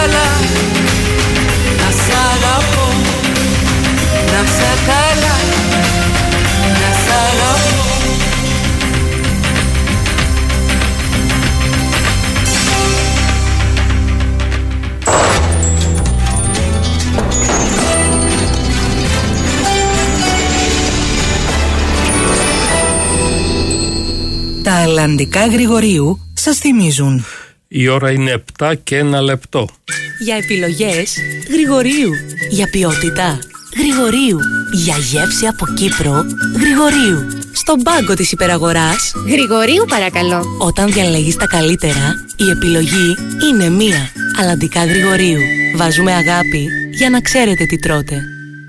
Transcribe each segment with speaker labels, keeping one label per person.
Speaker 1: καλά, να σ' αγαπώ, να σε καλά, να σ' αγαπώ.
Speaker 2: Τα αλλαντικά Γρηγορίου σας θυμίζουν.
Speaker 3: Η ώρα είναι 7 και 1 λεπτό.
Speaker 2: Για επιλογές Γρηγορίου. Για ποιότητα Γρηγορίου. Για γεύση από Κύπρο Γρηγορίου. Στον πάγκο της υπεραγοράς
Speaker 4: Γρηγορίου παρακαλώ.
Speaker 2: Όταν διαλέγεις τα καλύτερα, η επιλογή είναι μία. Αλλαντικά Γρηγορίου. Βάζουμε αγάπη για να ξέρετε τι τρώτε.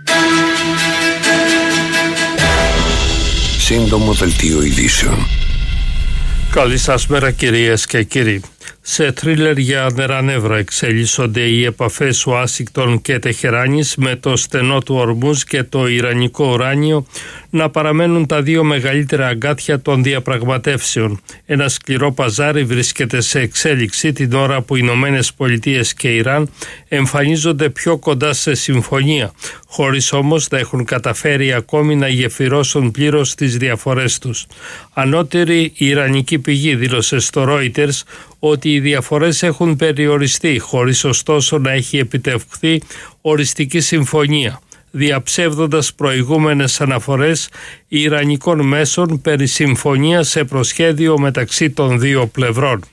Speaker 5: Σύντομο δελτίο ειδήσεων.
Speaker 3: Καλή σας μέρα κυρίες και κύριοι. Σε θρίλερ για νερανεύρα εξελίσσονται οι επαφές Ουάσιγκτον και Τεχεράνης με το στενό του Ορμούζ και το Ιρανικό ουράνιο να παραμένουν τα δύο μεγαλύτερα αγκάθια των διαπραγματεύσεων. Ένα σκληρό παζάρι βρίσκεται σε εξέλιξη την ώρα που οι Ηνωμένες Πολιτείες και Ιράν εμφανίζονται πιο κοντά σε συμφωνία, χωρίς όμως να έχουν καταφέρει ακόμη να γεφυρώσουν πλήρως τις διαφορές τους. Ανώτερη ιρανική πηγή δήλωσε στο Reuters ότι οι διαφορές έχουν περιοριστεί, χωρίς ωστόσο να έχει επιτευχθεί οριστική συμφωνία, διαψεύδοντας προηγούμενες αναφορές ιρανικών μέσων περί συμφωνίας σε προσχέδιο μεταξύ των δύο πλευρών.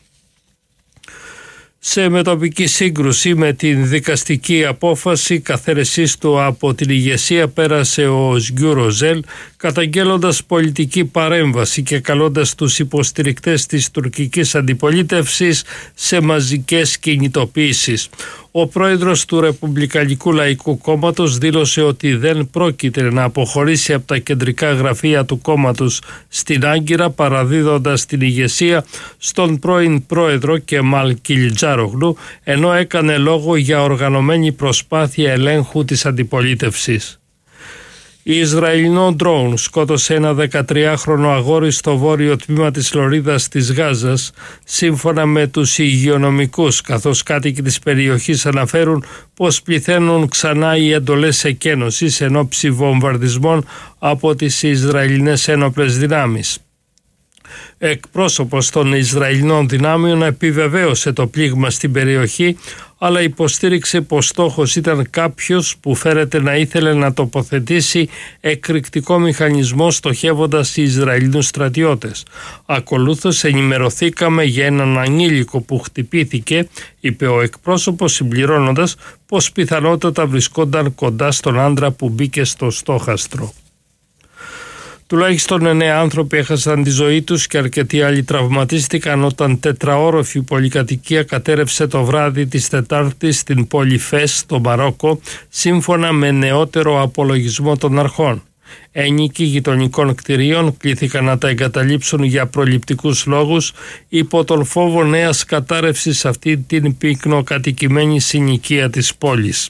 Speaker 3: Σε μετοπική σύγκρουση με την δικαστική απόφαση καθαίρεσής του από την ηγεσία πέρασε ο Σγκιού Ροζέλ, καταγγέλλοντας πολιτική παρέμβαση και καλώντας τους υποστηρικτές της τουρκικής αντιπολίτευσης σε μαζικές κινητοποίησεις. Ο πρόεδρος του Ρεπουμπλικανικού Λαϊκού Κόμματος δήλωσε ότι δεν πρόκειται να αποχωρήσει από τα κεντρικά γραφεία του κόμματος στην Άγκυρα, παραδίδοντας την ηγεσία στον πρώην πρόεδρο Κεμάλ Κιλιτζάρογλου, ενώ έκανε λόγο για οργανωμένη προσπάθεια ελέγχου της αντιπολίτευσης. Ισραηλινό ντρόουν σκότωσε ένα 13χρονο αγόρι στο βόρειο τμήμα της Λωρίδας της Γάζας, σύμφωνα με τους υγειονομικούς, καθώς κάτοικοι της περιοχής αναφέρουν πως πληθαίνουν ξανά οι εντολές εκένωσης εν ώψη βομβαρδισμών από τις Ισραηλινές ένοπλες δυνάμεις. Εκπρόσωπος των Ισραηλινών δυνάμεων επιβεβαίωσε το πλήγμα στην περιοχή, αλλά υποστήριξε πως στόχος ήταν κάποιος που φέρεται να ήθελε να τοποθετήσει εκρηκτικό μηχανισμό στοχεύοντας οι Ισραηλινούς στρατιώτες. Ακολούθως ενημερωθήκαμε για έναν ανήλικο που χτυπήθηκε, είπε ο εκπρόσωπος, συμπληρώνοντας πως πιθανότατα βρισκόταν κοντά στον άντρα που μπήκε στο στόχαστρο. Τουλάχιστον 9 άνθρωποι έχασαν τη ζωή τους και αρκετοί άλλοι τραυματίστηκαν όταν τετραόροφη πολυκατοικία κατέρευσε το βράδυ της Τετάρτης στην πόλη Φες, στο Μαρόκο, σύμφωνα με νεότερο απολογισμό των αρχών. Ένοικοι γειτονικών κτηρίων κλήθηκαν να τα εγκαταλείψουν για προληπτικούς λόγους υπό τον φόβο νέας κατάρρευσης σε αυτή την πυκνοκατοικημένη συνοικία της πόλης.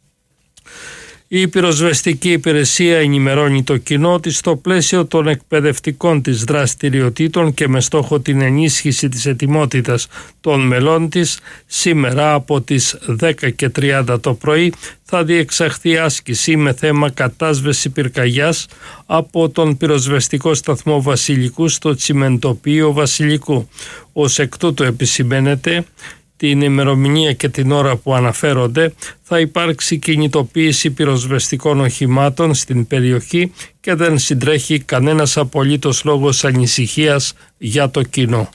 Speaker 3: Η πυροσβεστική υπηρεσία ενημερώνει το κοινό ότι στο πλαίσιο των εκπαιδευτικών της δραστηριοτήτων και με στόχο την ενίσχυση της ετοιμότητας των μελών της, σήμερα από τις 10:30 το πρωί θα διεξαχθεί άσκηση με θέμα κατάσβεση πυρκαγιάς από τον πυροσβεστικό σταθμό Βασιλικού στο τσιμεντοποιείο Βασιλικού. Ως εκ τούτου επισημαίνεται την ημερομηνία και την ώρα που αναφέρονται θα υπάρξει κινητοποίηση πυροσβεστικών οχημάτων στην περιοχή και δεν συντρέχει κανένας απολύτως λόγος ανησυχίας για το κοινό.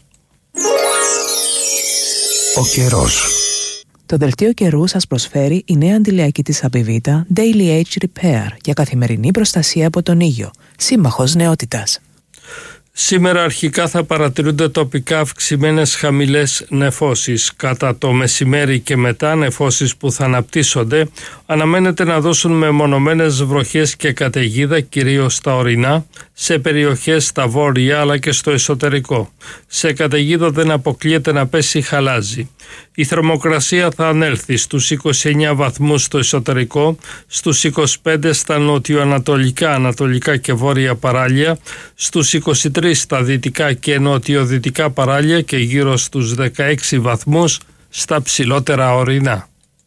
Speaker 5: Ο καιρός.
Speaker 6: Το δελτίο καιρού σας προσφέρει η νέα αντιλιακή της Απιβίτα Daily Age Repair για καθημερινή προστασία από τον ήλιο. Σύμμαχος νεότητας.
Speaker 3: Σήμερα αρχικά θα παρατηρούνται τοπικά αυξημένες χαμηλές νεφώσεις. Κατά το μεσημέρι και μετά νεφώσεις που θα αναπτύσσονται αναμένεται να δώσουν μεμονωμένες βροχές και καταιγίδα, κυρίως στα ορεινά, σε περιοχές στα βόρεια αλλά και στο εσωτερικό. Σε καταιγίδα δεν αποκλείεται να πέσει χαλάζι. Η θερμοκρασία θα ανέλθει στους 29 βαθμούς στο εσωτερικό, στους 25 στα νοτιοανατολικά, ανατολικά και βόρεια παράλια, στους 23 στα δυτικά και νοτιοδυτικά παράλια και γύρω στους 16 βαθμούς στα ψηλότερα ορεινά.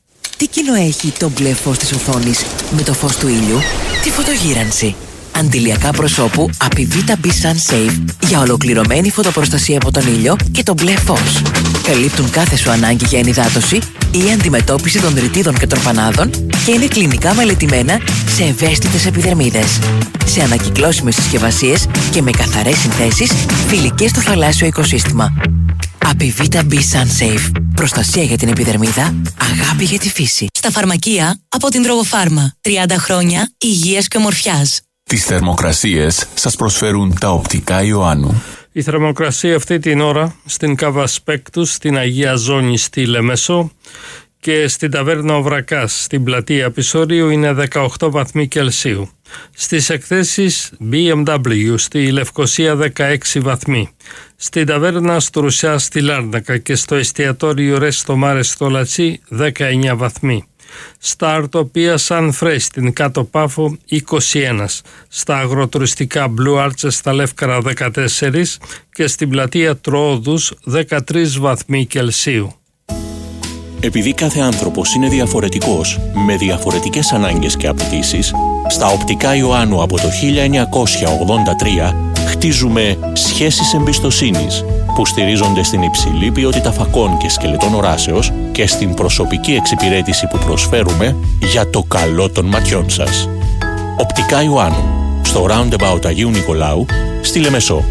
Speaker 2: Τι κοινό έχει το μπλε φως της οθόνης με το φως του ήλιου? Τη φωτογύρανση. Αντιλιακά προσώπου Apivita B Sun Safe για ολοκληρωμένη φωτοπροστασία από τον ήλιο και το μπλε φως. Καλύπτουν κάθε σου ανάγκη για ενυδάτωση ή αντιμετώπιση των ρητίδων και τροπανάδων και είναι κλινικά μελετημένα σε ευαίσθητες επιδερμίδες. Σε ανακυκλώσιμες συσκευασίες και με καθαρές συνθέσεις φιλικές στο θαλάσσιο οικοσύστημα. Apivita B Sun Safe. Προστασία για την επιδερμίδα, αγάπη για τη φύση. Στα φαρμακεία από την Τρογοφάρμα. 30 χρόνια υγείας και ομορφιάς.
Speaker 4: Τις θερμοκρασίες σας προσφέρουν τα οπτικά Ιωάννου.
Speaker 3: Η θερμοκρασία αυτή την ώρα στην Κάβα Σπέκτους, στην Αγία Ζώνη στη Λεμεσό και στην Ταβέρνα ο Βρακάς στην πλατεία Πισωρίου είναι 18 βαθμοί Κελσίου. Στις εκθέσεις BMW στη Λευκοσία 16 βαθμοί. Στην Ταβέρνα Στρουσιά στη Λάρνακα και στο εστιατόριο Ρέστο Μάρε στο Λατσί 19 βαθμοί. Στα αρτοπία Σαν Φρέι στην Κάτω Πάφο 21, στα αγροτουριστικά Blue Arches στα Λεύκαρα 14 και στην πλατεία Τροόδους 13 βαθμοί Κελσίου.
Speaker 7: Επειδή κάθε άνθρωπος είναι διαφορετικός, με διαφορετικές ανάγκες και απαιτήσεις, στα οπτικά Ιωάννου από το 1983 χτίζουμε σχέσεις εμπιστοσύνης που στηρίζονται στην υψηλή ποιότητα φακών και σκελετών οράσεως και στην προσωπική εξυπηρέτηση που προσφέρουμε για το καλό των ματιών σας. Οπτικά Ιωάννου, στο Roundabout Αγίου Νικολάου, στη Λεμεσό.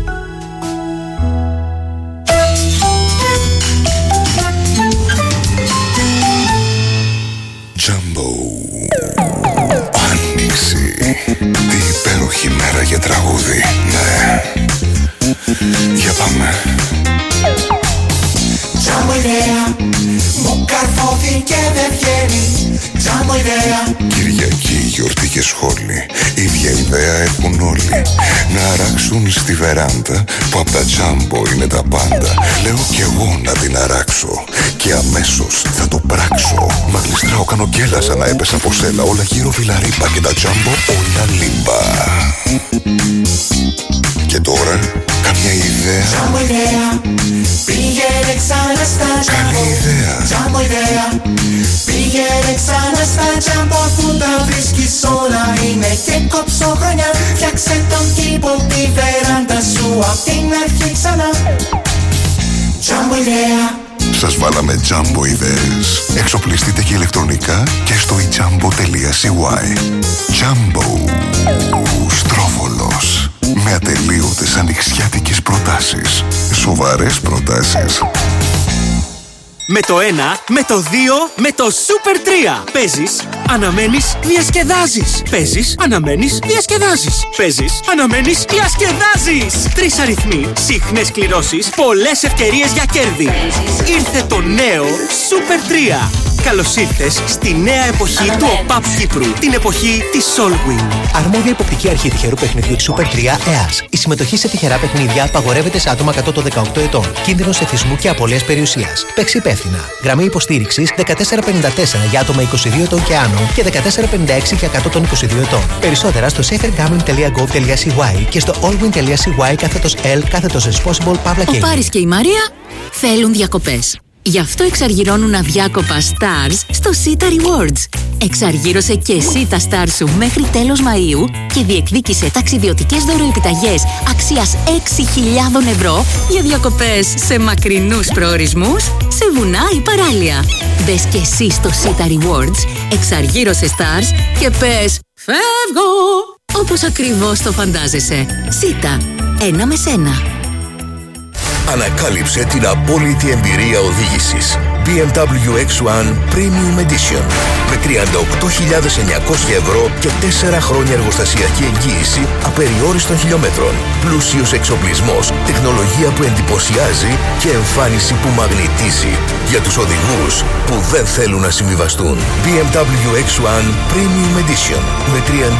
Speaker 5: Jumbo. Άνοιξη. Τι υπέροχη μέρα για τραγούδι. Ναι. Για πάμε.
Speaker 1: Jumbo ιδέα, μου καρφώθηκε δεν βγαίνει. Jumbo ιδέα.
Speaker 5: Κυριακή, γιορτή και σχόλη. Ίδια ιδέα έχουν όλοι. Να αράξουν στη βεράντα που απ' τα Jumbo είναι τα πάντα. Λέω κι εγώ να την αράξω και αμέσως θα το πράξω. Μα γλιστράω, κάνω γκέλα σαν να έπεσα από σέλα. Όλα γύρω βιλαρίπα και τα Jumbo όλα λίμπα. Και τώρα καμιά ιδέα?
Speaker 1: Jumbo ιδέα, πήγαινε ξανά στα Jumbo.
Speaker 5: Καλή ιδέα.
Speaker 1: Jumbo ιδέα, πήγαινε ξανά στα Jumbo. Αφού τα βρίσκεις όλα είναι και κοψοχρονιά. Φτιάξε τον κήπο, τη βεράντα σου απ' την αρχή ξανά. Jumbo ιδέα.
Speaker 5: Σας βάλαμε Jumbo ιδέες. Εξοπλιστείτε και ηλεκτρονικά και στο ijumbo.cy. Jumbo. Στρόβολος. Με ατελείωτες ανοιξιάτικες προτάσεις. Σοβαρές προτάσεις.
Speaker 8: Με το 1, με το 2, με το Super 3. Παίζεις, αναμένεις, διασκεδάζεις. Παίζεις, αναμένεις, διασκεδάζεις. Παίζεις, αναμένεις, διασκεδάζεις. 3 αριθμοί, συχνές κληρώσεις, πολλές ευκαιρίες για κέρδη. Ήρθε το νέο Super 3. Καλώς ήρθες στη νέα εποχή του ΟΠΑΠ Κύπρου. Την εποχή της Solwing.
Speaker 9: Αρμόδια υποπτική αρχή τυχερού παιχνιδιού της Super 3 ΕΑΣ. Η συμμετοχή σε τυχερά παιχνίδια απαγορεύεται σε άτομα κάτω των 18 ετών. Κίνδυνος εθισμού και απώλειας περιουσίας. Παίξει υπεύθυνα. Γραμμή υποστήριξης 1454 για άτομα 22 ετών και άνω και 1456 για κάτω των 22 ετών. Περισσότερα στο safergambling.gov.cy και στο allwin.cy/L/responsible Pavla Gaming.
Speaker 10: Ο Πάρης και η Μαρία θέλουν διακοπές. Γι' αυτό εξαργυρώνουν αδιάκοπα stars στο Sita Rewards. Εξαργύρωσε και εσύ τα stars σου μέχρι τέλος Μαΐου και διεκδίκησε ταξιδιωτικές δωροεπιταγές αξίας 6.000 ευρώ για διακοπές σε μακρινούς προορισμούς, σε βουνά ή παράλια. Μπες και εσύ στο Sita Rewards, εξαργύρωσε stars και πες «Φεύγω!» όπως ακριβώς το φαντάζεσαι. Sita, ένα με σένα.
Speaker 11: Ανακάλυψε την απόλυτη εμπειρία οδήγησης BMW X1 Premium Edition με 38.900 ευρώ και 4 χρόνια εργοστασιακή εγγύηση απεριόριστων χιλιόμετρων. Πλούσιος εξοπλισμός, τεχνολογία που εντυπωσιάζει και εμφάνιση που μαγνητίζει για τους οδηγούς που δεν θέλουν να συμβιβαστούν. BMW X1 Premium Edition με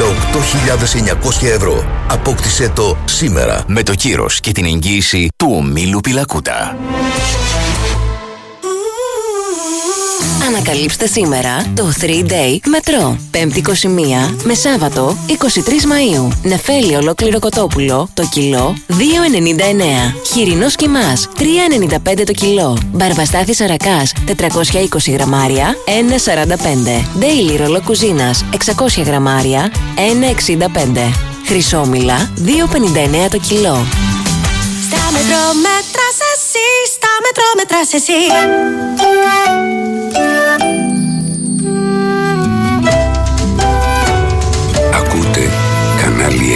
Speaker 11: 38.900 ευρώ. Απόκτησέ το σήμερα
Speaker 12: με το κύρος και την εγγύηση του ομίλου Πιλακούτα.
Speaker 10: Ανακαλύψτε σήμερα το 3-Day Μετρό. 5η 21 με Σάββατο 23 Μαΐου. Νεφέλη ολόκληρο κοτόπουλο το κιλό 2,99. Χοιρινός κιμάς 3,95 το κιλό. Μπαρμπαστάθη Σαρακάς 420 γραμμάρια 1,45. Daily ρολό κουζίνας 600 γραμμάρια 1,65. Χρυσόμηλα 2,59 το κιλό.
Speaker 13: Στα μετρό μέτρας εσύ, στα μετρό μέτρας εσύ.
Speaker 11: Ακούτε κανάλι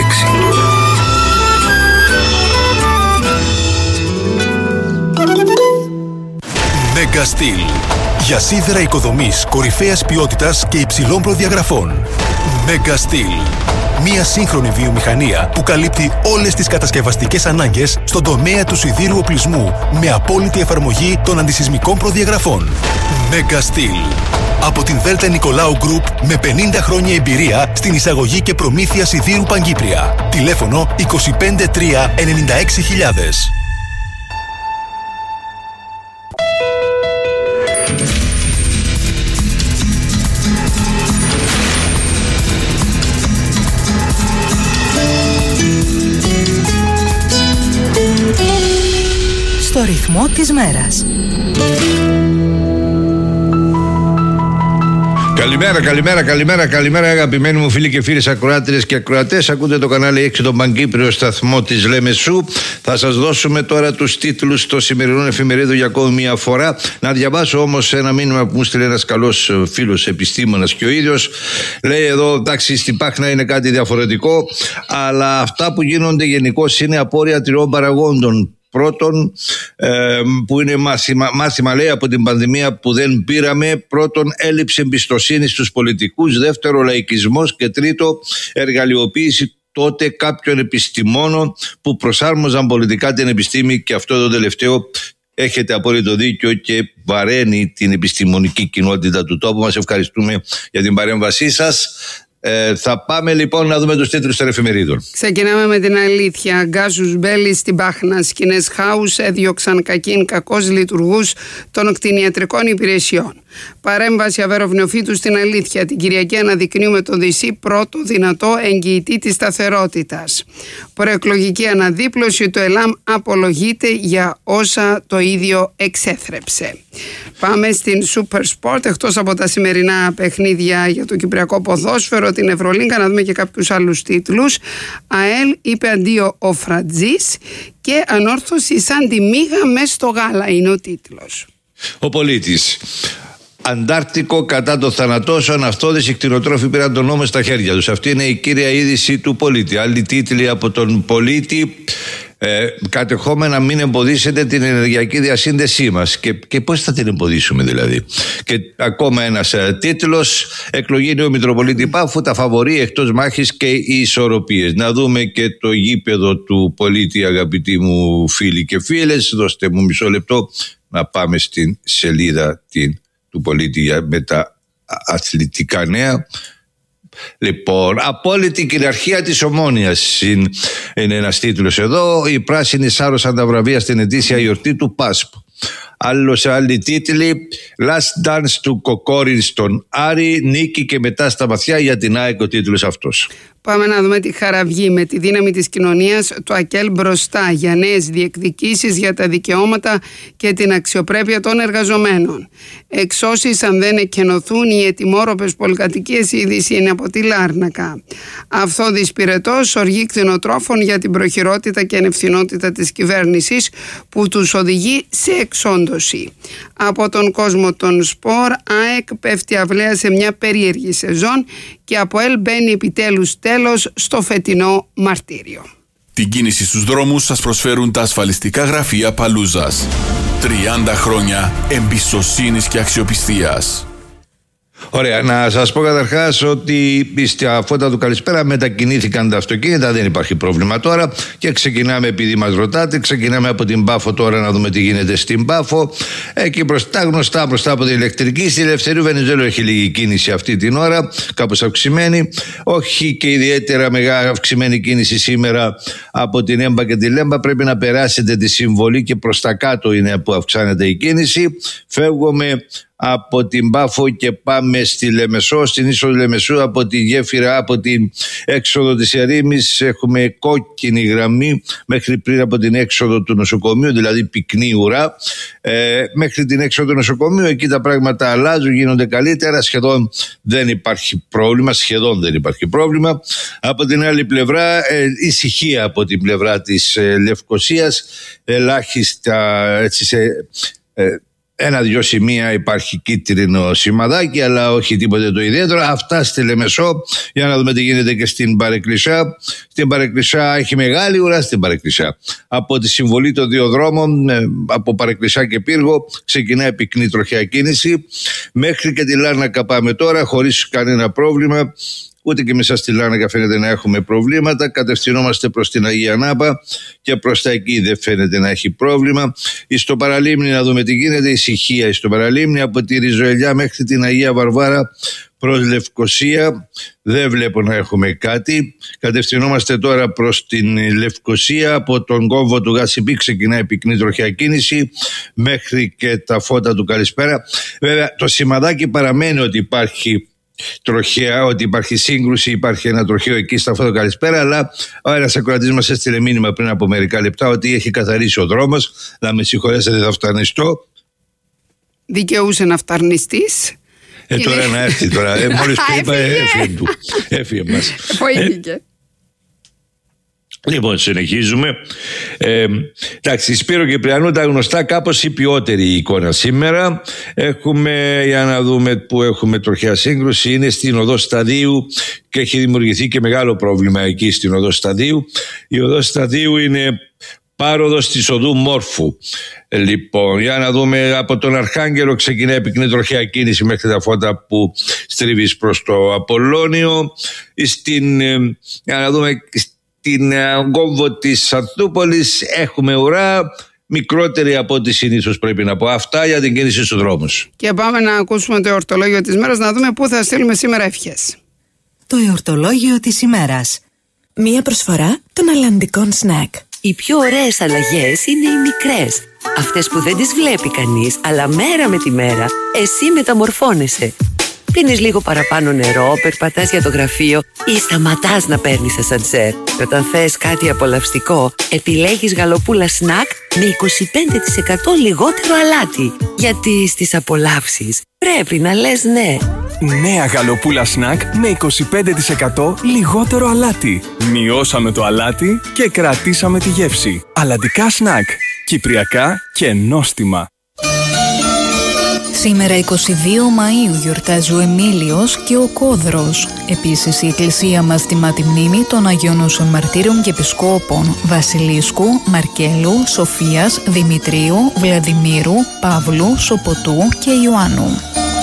Speaker 11: 6. Megastil. Για σίδερα οικοδομής κορυφαίας ποιότητας και υψηλών προδιαγραφών. Megastil. Μια σύγχρονη βιομηχανία που καλύπτει όλες τις κατασκευαστικές ανάγκες στον τομέα του σιδήρου οπλισμού με απόλυτη εφαρμογή των αντισυσμικών προδιαγραφών. Megastil. Από την Δέλτα Νικολάου Γκρουπ με 50 χρόνια εμπειρία στην εισαγωγή και προμήθεια σιδήρου Παγκύπρια. Τηλέφωνο 253 96 000.
Speaker 6: Στο ρυθμό της μέρας.
Speaker 14: Καλημέρα αγαπημένοι μου φίλοι και φίλες ακροάτριες και ακροατές. Ακούτε το κανάλι 6, τον Παγκύπριο σταθμό της Λέμεσου. Θα σας δώσουμε τώρα τους τίτλους των σημερινών εφημερίδων για ακόμη μια φορά. Να διαβάσω όμως ένα μήνυμα που μου στείλε ένας καλός φίλος επιστήμονας και ο ίδιος. Λέει εδώ, εντάξει, στην Πάχνα είναι κάτι διαφορετικό, αλλά αυτά που γίνονται γενικώς είναι απόρρια τριών παραγόντων. Πρώτον, που είναι μάθημα λέει από την πανδημία που δεν πήραμε. Πρώτον, έλλειψη εμπιστοσύνη στους πολιτικούς. Δεύτερο, λαϊκισμός. Και τρίτο, εργαλειοποίηση τότε κάποιων επιστημόνων που προσάρμοζαν πολιτικά την επιστήμη. Και αυτό το τελευταίο έχετε απόλυτο δίκιο και βαραίνει την επιστημονική κοινότητα του τόπου μας. Ευχαριστούμε για την παρέμβασή σας. Θα πάμε λοιπόν να δούμε τους τίτλους των εφημερίδων.
Speaker 15: Ξεκινάμε με την αλήθεια. Γκάζους μπέλη στην Πάχνα. Σκηνές χάους έδιωξαν κακώς λειτουργούς των κτηνιατρικών υπηρεσιών. Παρέμβαση Αβέροφ-Νεοφύτου στην αλήθεια. Την Κυριακή αναδεικνύουμε το ΔΣ πρώτο δυνατό εγγυητή της σταθερότητας. Προεκλογική αναδίπλωση. Το ΕΛΑΜ απολογείται για όσα το ίδιο εξέθρεψε. Πάμε στην Super Sport. Εκτός από τα σημερινά παιχνίδια για το κυπριακό ποδόσφαιρο, την Ευρωλίγκα, να δούμε και κάποιους άλλους τίτλους. ΑΕΛ είπε αντίο ο Φρατζής και ανόρθωση σαν τη μύγα μες στο γάλα είναι ο τίτλος.
Speaker 14: Ο Πολίτης. Αντάρτικο κατά των θανατώσεων, αυτόδες οι κτηνοτρόφοι πήραν τον νόμο στα χέρια τους. Αυτή είναι η κύρια είδηση του Πολίτη. Άλλοι τίτλοι από τον Πολίτη. Κατεχόμενα μην εμποδίσετε την ενεργειακή διασύνδεσή μας. Και πώς θα την εμποδίσουμε δηλαδή? Και ακόμα ένας τίτλος. Εκλογή νέου Μητροπολίτη Πάφου, τα φαβορί εκτός μάχης και οι ισορροπίες. Να δούμε και το γήπεδο του Πολίτη, αγαπητοί μου φίλοι και φίλες. Δώστε μου μισό λεπτό να πάμε στην σελίδα του Πολίτη με τα αθλητικά νέα. Λοιπόν, απόλυτη κυριαρχία της Ομόνοιας είναι ένας τίτλος εδώ. Οι πράσινοι σάρωσαν τα βραβεία στην ετήσια γιορτή του ΠΑΣΠ. Άλλοι τίτλοι. Last dance του Κοκόριν στον Άρη, νίκη και μετά στα βαθιά για την ΑΕΚ, ο τίτλος αυτός.
Speaker 15: Πάμε να δούμε τη Χαραυγή. Με τη δύναμη της κοινωνίας, το ΑΚΕΛ μπροστά για νέες διεκδικήσεις για τα δικαιώματα και την αξιοπρέπεια των εργαζομένων. Εξώσεις αν δεν εκκενωθούν οι ετοιμόρροπες πολυκατοικίες, η είδηση είναι από τη Λάρνακα. Αυθόδης πυρετός, οργή κτηνοτρόφων για την προχειρότητα και ανευθυνότητα της κυβέρνησης που τους οδηγεί σε εξόντωση. Από τον κόσμο των σπορ, ΑΕΚ πέφτει αυλαία σε μια περίεργη σεζόν και από ΕΛ μπαίνει επιτέλους τέλος στο φετινό μαρτύριο.
Speaker 16: Την κίνηση στους δρόμους σας προσφέρουν τα ασφαλιστικά γραφεία Παλούζας. 30 χρόνια εμπιστοσύνης και αξιοπιστίας.
Speaker 14: Ωραία, να σας πω καταρχάς ότι στα φώτα του καλησπέρα μετακινήθηκαν τα αυτοκίνητα, δεν υπάρχει πρόβλημα τώρα και ξεκινάμε, επειδή μας ρωτάτε, ξεκινάμε από την Πάφο τώρα να δούμε τι γίνεται στην Πάφο. Εκεί γνωστά μπροστά από την ηλεκτρική, στη Ελευθερίου Βενιζέλου έχει λίγη κίνηση αυτή την ώρα, κάπως αυξημένη, όχι και ιδιαίτερα μεγάλη αυξημένη κίνηση σήμερα από την Έμπα και τη Λέμπα. Πρέπει να περάσετε τη Συμβολή και προς τα κάτω είναι που αυξάνεται η κίνηση. Φεύγουμε από την Πάφο και πάμε στη Λεμεσό, στην είσοδο Λεμεσού, από τη γέφυρα, από την έξοδο της Ερήμης έχουμε κόκκινη γραμμή μέχρι πριν από την έξοδο του νοσοκομείου, δηλαδή πυκνή ουρά, μέχρι την έξοδο του νοσοκομείου. Εκεί τα πράγματα αλλάζουν, γίνονται καλύτερα, σχεδόν δεν υπάρχει πρόβλημα. Από την άλλη πλευρά ησυχία από την πλευρά της Λευκωσίας, ελάχιστα έτσι σε ένα-δυο σημεία υπάρχει κίτρινο σημαδάκι, αλλά όχι τίποτε το ιδιαίτερο. Αυτά στη Λεμεσό. Για να δούμε τι γίνεται και στην Παρεκκλησιά. Στην Παρεκκλησιά έχει μεγάλη ουρά στην Παρεκκλησιά. Από τη συμβολή των δύο δρόμων, από Παρεκκλησιά και Πύργο, ξεκινάει πυκνή τροχιά κίνηση. Μέχρι και τη Λάρνακα πάμε τώρα, χωρίς κανένα πρόβλημα. Ούτε και μέσα στη Λάρνακα φαίνεται να έχουμε προβλήματα. Κατευθυνόμαστε προς την Αγία Νάπα και προς τα εκεί δεν φαίνεται να έχει πρόβλημα. Στο Παραλίμνη να δούμε τι γίνεται. Ησυχία στο Παραλίμνη. Από τη Ριζοελιά μέχρι την Αγία Βαρβάρα προς Λευκωσία δεν βλέπω να έχουμε κάτι. Κατευθυνόμαστε τώρα προς την Λευκωσία. Από τον κόμβο του Γασιμπή ξεκινάει πυκνή τροχιά κίνηση μέχρι και τα φώτα του Καλησπέρα. Βέβαια το σημαδάκι παραμένει ότι υπάρχει τροχιά, ότι υπάρχει σύγκρουση, υπάρχει ένα τροχαίο εκεί στα φώτα Καλησπέρα, αλλά ο ένας ακροατής μας έστειλε μήνυμα πριν από μερικά λεπτά ότι έχει καθαρίσει ο δρόμος. Να με συγχωρέσετε, θα φτανιστώ.
Speaker 15: Δικαιούσε να φταρνιστείς.
Speaker 14: Τώρα να έρθει τώρα. Μόλις του είπα έφυγε μας.
Speaker 15: Βοήθηκε.
Speaker 14: Λοιπόν, συνεχίζουμε. Εντάξει, Σπύρο και Πριανού, τα γνωστά, κάπως η ποιότερη εικόνα σήμερα. Έχουμε, για να δούμε που έχουμε τροχαία σύγκρουση, είναι στην οδό Σταδίου και έχει δημιουργηθεί και μεγάλο πρόβλημα εκεί στην οδό Σταδίου. Η οδό Σταδίου είναι πάροδος της οδού Μόρφου. Λοιπόν, για να δούμε, από τον Αρχάγγελο ξεκινάει πυκνή τροχαία κίνηση μέχρι τα φώτα που στρίβεις προς το Απολλώνιο. Για να δούμε, στην κόμβο της Ανθούπολης έχουμε ουρά, μικρότερη από ό,τι συνήθως πρέπει να πω. Αυτά για την κίνηση στους δρόμους.
Speaker 15: Και πάμε να ακούσουμε το εορτολόγιο της μέρας, να δούμε πού θα στείλουμε σήμερα ευχές.
Speaker 17: Το εορτολόγιο της ημέρας.
Speaker 18: Μία προσφορά των αλλαντικών σνακ.
Speaker 19: Οι πιο ωραίες αλλαγές είναι οι μικρές. Αυτές που δεν τις βλέπει κανείς, αλλά μέρα με τη μέρα εσύ μεταμορφώνεσαι. Πίνεις λίγο παραπάνω νερό, περπατάς για το γραφείο ή σταματάς να παίρνεις ασανσέρ. Και όταν θες κάτι απολαυστικό, επιλέγεις γαλοπούλα σνακ με 25% λιγότερο αλάτι. Γιατί στις απολαύσεις πρέπει να λες ναι.
Speaker 20: Νέα γαλοπούλα σνακ με 25% λιγότερο αλάτι. Μειώσαμε το αλάτι και κρατήσαμε τη γεύση. Αλλαντικά σνακ. Κυπριακά και νόστιμα.
Speaker 17: Σήμερα 22 Μαΐου γιορτάζει ο Εμίλιος και ο Κόδρος. Επίσης η Εκκλησία μας τιμά τη μνήμη των Αγίων Νοσών Μαρτύρων και Επισκόπων Βασιλίσκου, Μαρκέλου, Σοφίας, Δημητρίου, Βλαδιμήρου, Παύλου, Σοποτού και Ιωάννου.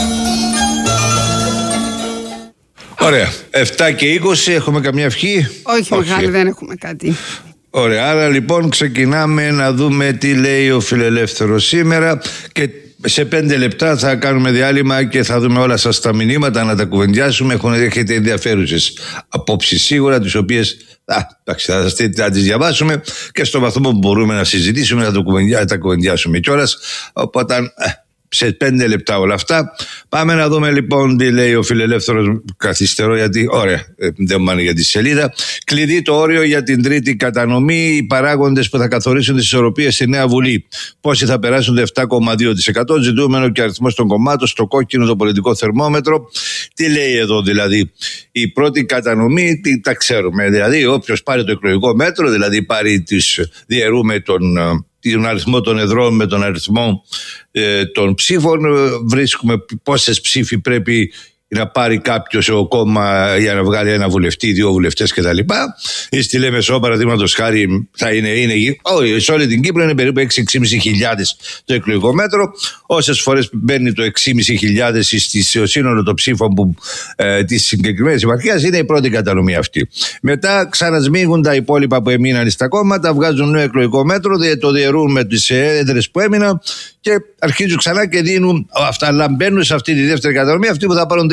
Speaker 14: Ωραία, 7 και 20 έχουμε καμιά ευχή?
Speaker 15: Όχι. Μεγάλη, δεν έχουμε κάτι.
Speaker 14: Ωραία, άρα λοιπόν ξεκινάμε να δούμε τι λέει ο Φιλελεύθερος σήμερα και σε 5 λεπτά θα κάνουμε διάλειμμα και θα δούμε όλα σας τα μηνύματα, να τα κουβεντιάσουμε. Έχετε ενδιαφέρουσες απόψεις σίγουρα, τις οποίες θα τις διαβάσουμε και στο βαθμό που μπορούμε να συζητήσουμε να τα κουβεντιάσουμε κιόλας. Οπότε σε 5 λεπτά όλα αυτά. Πάμε να δούμε λοιπόν τι λέει ο Φιλελεύθερος. Καθυστερώ γιατί, ωραία, δεν πάνε για τη σελίδα. Κλειδί το όριο για την τρίτη κατανομή. Οι παράγοντες που θα καθορίσουν τις ισορροπίες στη Νέα Βουλή. Πόσοι θα περάσουν το 7,2%. Ζητούμενο και αριθμός των κομμάτων. Στο κόκκινο το πολιτικό θερμόμετρο. Τι λέει εδώ δηλαδή? Η πρώτη κατανομή τα ξέρουμε. Δηλαδή όποιος πάρει το εκλογικό μέτρο, δηλαδή διαιρούμε τον αριθμό των εδρών με τον αριθμό των ψήφων, βρίσκουμε πόσες ψήφοι πρέπει να πάρει κάποιος ο κόμμα για να βγάλει ένα βουλευτή, 2 βουλευτές κτλ. Ή στη Λέμεσό, παραδείγματος χάρη, θα είναι σε όλη την Κύπρο είναι περίπου 6-6.500 το εκλογικό μέτρο. Όσες φορές μπαίνει το 6.500 στο σύνολο των ψήφων της συγκεκριμένης επαρχίας, είναι η πρώτη κατανομή αυτή. Μετά ξανασμίγουν τα υπόλοιπα που έμειναν στα κόμματα, βγάζουν νέο εκλογικό μέτρο, το διαιρούν με τις έδρες που έμειναν και αρχίζουν ξανά και δίνουν αυτά. Αλλά μπαίνουν σε αυτή τη δεύτερη κατανομή αυτοί που θα πάρουν 3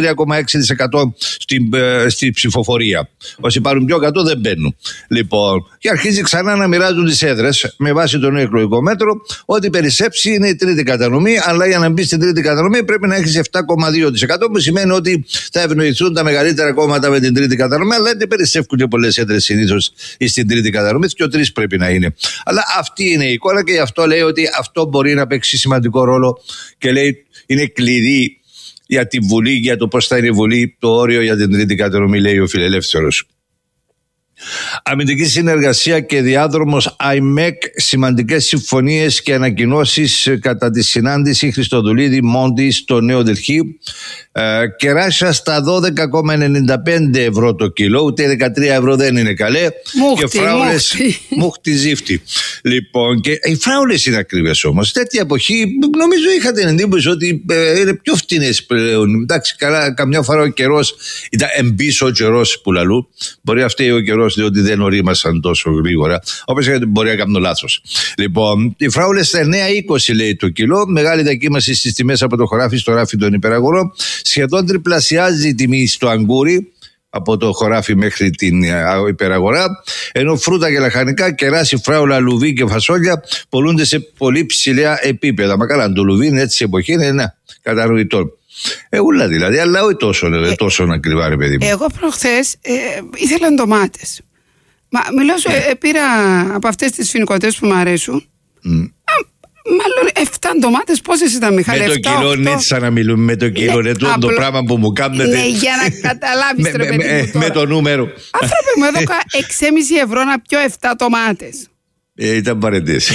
Speaker 14: 13,6% στη ψηφοφορία. Όσοι πάρουν πιο 100 δεν μπαίνουν. Λοιπόν, και αρχίζει ξανά να μοιράζουν τις έδρες με βάση το νέο εκλογικό μέτρο, ότι περισσέψει είναι η τρίτη κατανομή, αλλά για να μπει στην τρίτη κατανομή πρέπει να έχεις 7,2%, που σημαίνει ότι θα ευνοηθούν τα μεγαλύτερα κόμματα με την τρίτη κατανομή, αλλά δεν περισσεύουν και πολλές έδρες συνήθως στην τρίτη κατανομή, και ο 3 πρέπει να είναι. Αλλά αυτή είναι η εικόνα, και γι' αυτό λέει ότι αυτό μπορεί να παίξει σημαντικό ρόλο, και λέει είναι κλειδί για τη Βουλή, για το πώς θα είναι η Βουλή, το όριο για την τρίτη κατανομή, λέει ο Φιλελεύθερος. Αμυντική συνεργασία και διάδρομος ΑΙΜΕΚ, σημαντικές συμφωνίες και ανακοινώσεις κατά τη συνάντηση Χριστοδουλίδη Μόντι στο Νέο Δελχή. Κεράσια στα 12,95 ευρώ το κιλό, ούτε 13 ευρώ δεν είναι καλέ. Και φράουλες μούχτη ζύφτη. Λοιπόν, και οι φράουλες είναι ακριβές όμως. Τέτοια εποχή νομίζω είχα την εντύπωση ότι είναι πιο φτηνές πλέον. Εντάξει, καλά, καμιά φορά ο καιρός ήταν εμπίσω ο καιρός που λαλού. Μπορεί αυτή ο καιρός διότι δεν ορίμασαν τόσο γρήγορα. Όπως μπορεί να κάνω λάθος. Λοιπόν, οι φράουλες στα 9,20 λέει το κιλό. Μεγάλη διακύμαση στις τιμές από το χωράφι στο ράφι των υπεραγορών. Σχεδόν τριπλασιάζει η τιμή στο αγκούρι από το χωράφι μέχρι την υπεραγορά, ενώ φρούτα και λαχανικά, κεράσι, φράουλα, λουβί και φασόλια πολλούνται σε πολύ ψηλά επίπεδα. Μα καλά, το λουβί είναι έτσι εποχή, είναι κατανοητό. Ούλα δηλαδή, αλλά όχι τόσο ακριβά, ρε παιδί μου.
Speaker 15: Εγώ προχθές ήθελα ντομάτες. Μα μιλάω, πήρα από αυτές τις φοινικοτές που μου αρέσουν. Μάλλον 7 ντομάτες πόσες ήταν, Μιχάλη?
Speaker 14: Με το κιλό, ναι, σαν να μιλούμε με το κιλό, ναι, το πράγμα που μου κάνετε.
Speaker 15: Ναι, για να καταλάβεις, ρε παιδί μου τώρα.
Speaker 14: Με το νούμερο.
Speaker 15: Άνθρωπε μου, έδωκα 6,5 ευρώ να πιω 7 ντομάτες.
Speaker 14: Ήταν παρεντές.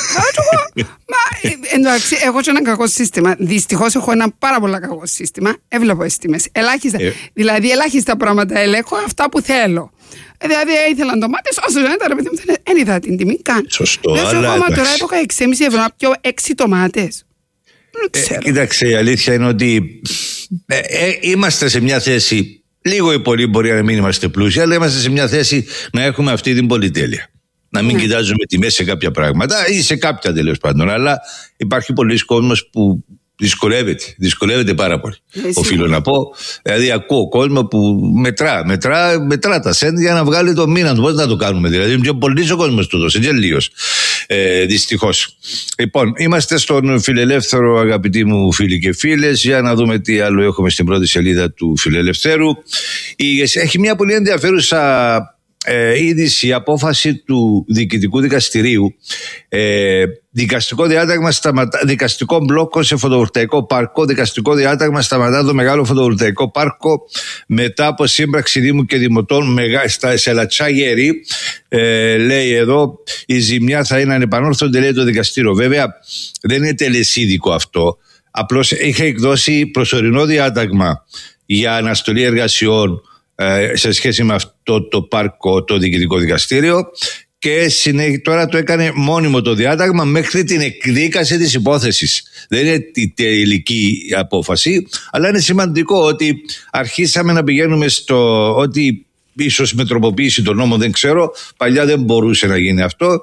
Speaker 15: Εντάξει, έχω και ένα κακό σύστημα. Δυστυχώς έχω ένα πάρα πολύ κακό σύστημα. Έβλεπω τις τιμές. Δηλαδή, ελάχιστα πράγματα ελέγχω, αυτά που θέλω. Δηλαδή, ήθελαν ντομάτες, όσο δεν ήταν, επειδή μου δεν είδα την τιμή καν.
Speaker 14: Σωστό,
Speaker 15: αλλά τώρα έδωκα 6,5 ευρώ να πιω 6 ντομάτες.
Speaker 14: Κοίταξε, η αλήθεια είναι ότι είμαστε σε μια θέση, λίγο ή πολύ μπορεί να μην είμαστε πλούσιοι, αλλά είμαστε σε μια θέση να έχουμε αυτή την πολυτέλεια. Να μην κοιτάζουμε τιμές σε κάποια πράγματα ή σε κάποια τέλος πάντων. Αλλά υπάρχει πολλοί κόσμος που δυσκολεύεται πάρα πολύ. Οφείλω να πω. Δηλαδή, ακούω κόσμο που μετρά τα σέντ για να βγάλει το μήνα του. Πώς να το κάνουμε, δηλαδή? Πιο πολύ ο κόσμος του δώσε, γελίος. Δυστυχώς. Λοιπόν, είμαστε στον Φιλελεύθερο, αγαπητοί μου φίλοι και φίλες, για να δούμε τι άλλο έχουμε στην πρώτη σελίδα του Φιλελευθέρου. Έχει μια πολύ ενδιαφέρουσα είδηση, απόφαση του Διοικητικού Δικαστηρίου. Δικαστικό διάταγμα δικαστικό μπλόκο σε φωτοβολταϊκό πάρκο. Δικαστικό διάταγμα σταματά το μεγάλο φωτοβολταϊκό πάρκο μετά από σύμπραξη Δήμου και Δημοτών σε Λατσάγερη. Λέει εδώ, η ζημιά θα είναι ανεπανόρθωτη, λέει το δικαστήριο. Βέβαια δεν είναι τελεσίδικο αυτό. Απλώς είχε εκδώσει προσωρινό διάταγμα για αναστολή εργασιών σε σχέση με αυτό το πάρκο, το Διοικητικό Δικαστήριο, και τώρα το έκανε μόνιμο το διάταγμα μέχρι την εκδίκαση της υπόθεσης. Δεν είναι η τελική απόφαση, αλλά είναι σημαντικό ότι αρχίσαμε να πηγαίνουμε στο ότι ίσως με τροποποίηση των νόμων, δεν ξέρω, παλιά δεν μπορούσε να γίνει αυτό,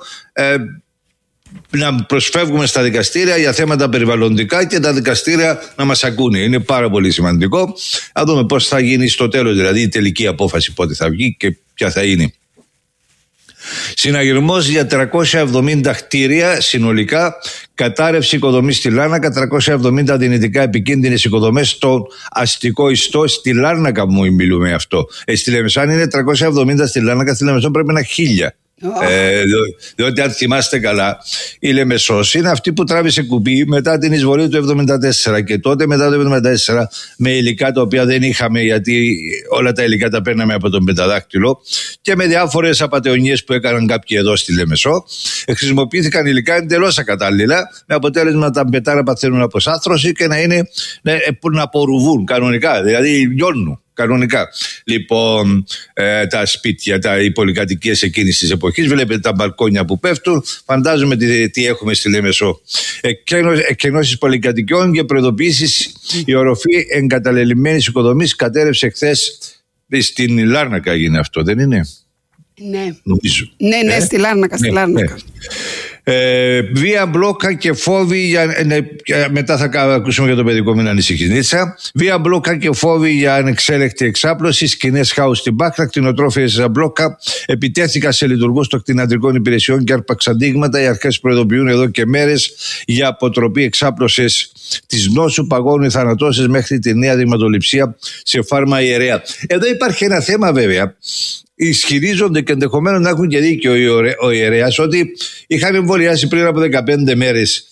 Speaker 14: να προσφεύγουμε στα δικαστήρια για θέματα περιβαλλοντικά και τα δικαστήρια να μας ακούνε. Είναι πάρα πολύ σημαντικό. Να δούμε πώς θα γίνει στο τέλος, δηλαδή η τελική απόφαση πότε θα βγει και ποια θα είναι. Συναγερμός για 370 κτίρια συνολικά, κατάρρευση οικοδομής στη Λάρνακα, 370 δυνητικά επικίνδυνες οικοδομές στον αστικό ιστό στη Λάρνακα, μου μιλούμε αυτό. Στη Λεμεσάν είναι 370 στη Λάρνακα, στη Λεμεσάν πρέπει να είναι 1.000. Διότι αν θυμάστε καλά, η Λεμεσός είναι αυτή που τράβησε κουμπί μετά την εισβολή του 1974, και τότε μετά το 1974 με υλικά τα οποία δεν είχαμε, γιατί όλα τα υλικά τα παίρναμε από τον πενταδάκτυλο, και με διάφορες απατεωνίες που έκαναν κάποιοι εδώ στη Λεμεσό, χρησιμοποιήθηκαν υλικά εντελώς ακατάλληλα, με αποτέλεσμα τα πετά να παθαίνουν αποσάθρωση και να απορρουβούν κανονικά, δηλαδή λιώνουν κανονικά. Λοιπόν, τα σπίτια, οι πολυκατοικίες εκείνης της εποχής, βλέπετε τα μπαλκόνια που πέφτουν. Φαντάζομαι τι έχουμε στη Λέμεσο. Εκκενώσεις πολυκατοικιών και προειδοποιήσεις. Η οροφή εγκαταλελειμμένης οικοδομής κατέρευσε χθες στην Λάρνακα. Έγινε αυτό, δεν είναι?
Speaker 15: Ναι.
Speaker 14: Νομίζω.
Speaker 15: Ναι, στη Λάρνακα.
Speaker 14: Ναι. Βία, μπλόκα και φόβοι μετά θα ακούσουμε για το παιδικό, μην ανησυχείς Νίτσα. Βία, μπλόκα και φόβοι για ανεξέλεκτη εξάπλωση, σκηνές χάους στην Πάχνα, κτηνοτρόφιες μπλόκα επιτέθηκαν σε λειτουργούς των κτηνιατρικών υπηρεσιών και άρπαξαν δείγματα. Οι αρχές προειδοποιούν εδώ και μέρες για αποτροπή εξάπλωσης της νόσου, παγώνουν οι θανατώσεις μέχρι τη νέα δειγματοληψία σε φάρμα ιερέα. Εδώ υπάρχει ένα θέμα βέβαια. Ισχυρίζονται και ενδεχομένως να έχουν και δίκιο ο ιερέας ότι είχαν εμβολιάσει πριν από 15 μέρες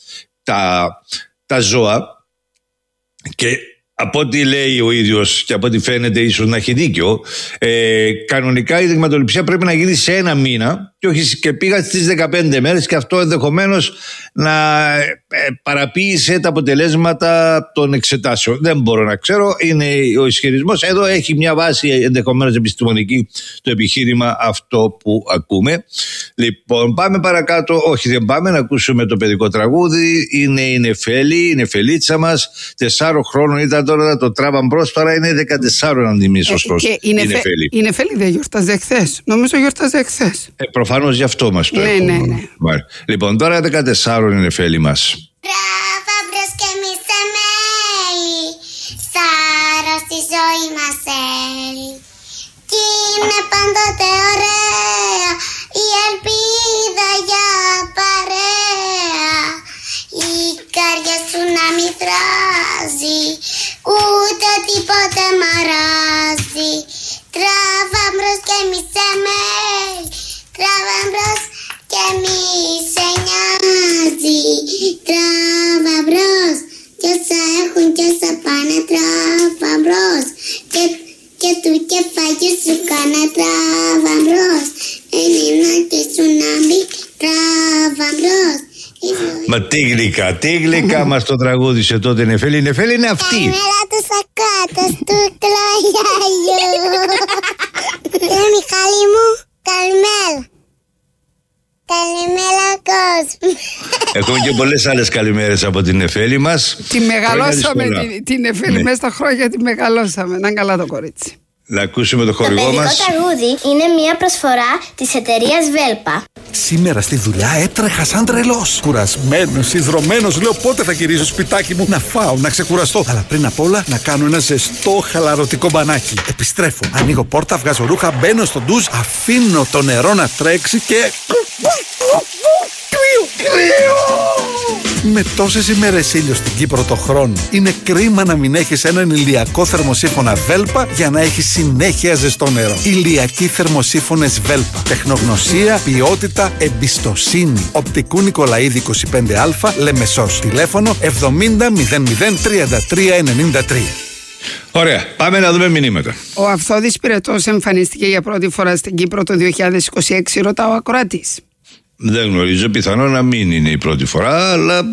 Speaker 14: τα ζώα και από ό,τι λέει ο ίδιος και από ό,τι φαίνεται ίσως να έχει δίκιο, κανονικά η δειγματοληψία πρέπει να γίνει σε 1 μήνα και όχι και πήγα στις 15 μέρες και αυτό ενδεχομένως να παραποίησε τα αποτελέσματα των εξετάσεων. Δεν μπορώ να ξέρω, είναι ο ισχυρισμός. Εδώ έχει μια βάση ενδεχομένως επιστημονική το επιχείρημα αυτό που ακούμε. Λοιπόν, πάμε παρακάτω. Όχι, δεν πάμε να ακούσουμε το παιδικό τραγούδι. Είναι η Νεφέλη, η Νεφελίτσα μας. 4 χρόνων ήταν, τώρα το τράβαν μπρος, τώρα είναι 14 αν είμαι σωστός.
Speaker 15: Η Νεφέλη δεν γιορτάζε χθες. Νομίζω γιορτάζε χθες.
Speaker 14: Προφανώς γι' αυτό μας το
Speaker 15: ναι.
Speaker 14: Λοιπόν, τώρα 14 είναι Νεφέλη μας.
Speaker 21: Τράβα μπρος και μη σε μέλη, Σάρα στη ζωή μας έλει. Κι είναι πάντοτε ωραία η ελπίδα για παρέα. Η καρδιά σου να μην θράζει, ούτε τίποτε μ' αράζει. Τράβα μπρος και μη σε μέλη, τράβα μπρος και μη σε νοιάζει. Τράβα μπρος, κι όσα έχουν κι όσα πάνε, τράβα μπρος. Και του κεφαλιού σου κάνα, τράβα μπρος. Είναι και σου να μπει, τράβα μπρος.
Speaker 14: Μα τι γλυκά μας το τραγούδισε τότε η Νεφέλη. Η Νεφέλη είναι αυτή.
Speaker 21: Καλημέρα τους ακάτες του κλαγιαλιού. Μιχάλη μου, καλημέρα. Καλημέρα κόσμο.
Speaker 14: Έχουμε και πολλές άλλες καλημέρες από την Νεφέλη μας.
Speaker 15: Τη μεγαλώσαμε την Νεφέλη, μέσα στα χρόνια τη μεγαλώσαμε. Να είναι καλά το κορίτσι.
Speaker 14: Να ακούσουμε το χορηγό μας.
Speaker 21: Το παιδικό τραγούδι είναι μια προσφορά της εταιρείας Βέλπα.
Speaker 22: Σήμερα στη δουλειά έτρεχα σαν τρελός. Κουρασμένος, ιδρωμένος, λέω πότε θα γυρίσω σπιτάκι μου να φάω, να ξεκουραστώ. Αλλά πριν απ' όλα να κάνω ένα ζεστό χαλαρωτικό μπανάκι. Επιστρέφω, ανοίγω πόρτα, βγάζω ρούχα, μπαίνω στο ντουζ, αφήνω το νερό να τρέξει και... Με τόσες ημέρες ήλιο στην Κύπρο το χρόνο, είναι κρίμα να μην έχεις έναν ηλιακό θερμοσύφωνα Βέλπα για να έχεις συνέχεια ζεστό νερό. Ηλιακοί θερμοσύφωνες Βέλπα. Τεχνογνωσία, ποιότητα, εμπιστοσύνη. Οπτικού Νικολαίδη 25Α, Λεμεσός. Τηλέφωνο 70 00 33 93.
Speaker 14: Ωραία, πάμε να δούμε μηνύματα.
Speaker 15: Ο Αυθόδης Πυρετός εμφανίστηκε για πρώτη φορά στην Κύπρο το 2026, ρωτά ο ακροατής.
Speaker 14: Δεν γνωρίζω, πιθανόν να μην είναι η πρώτη φορά, αλλά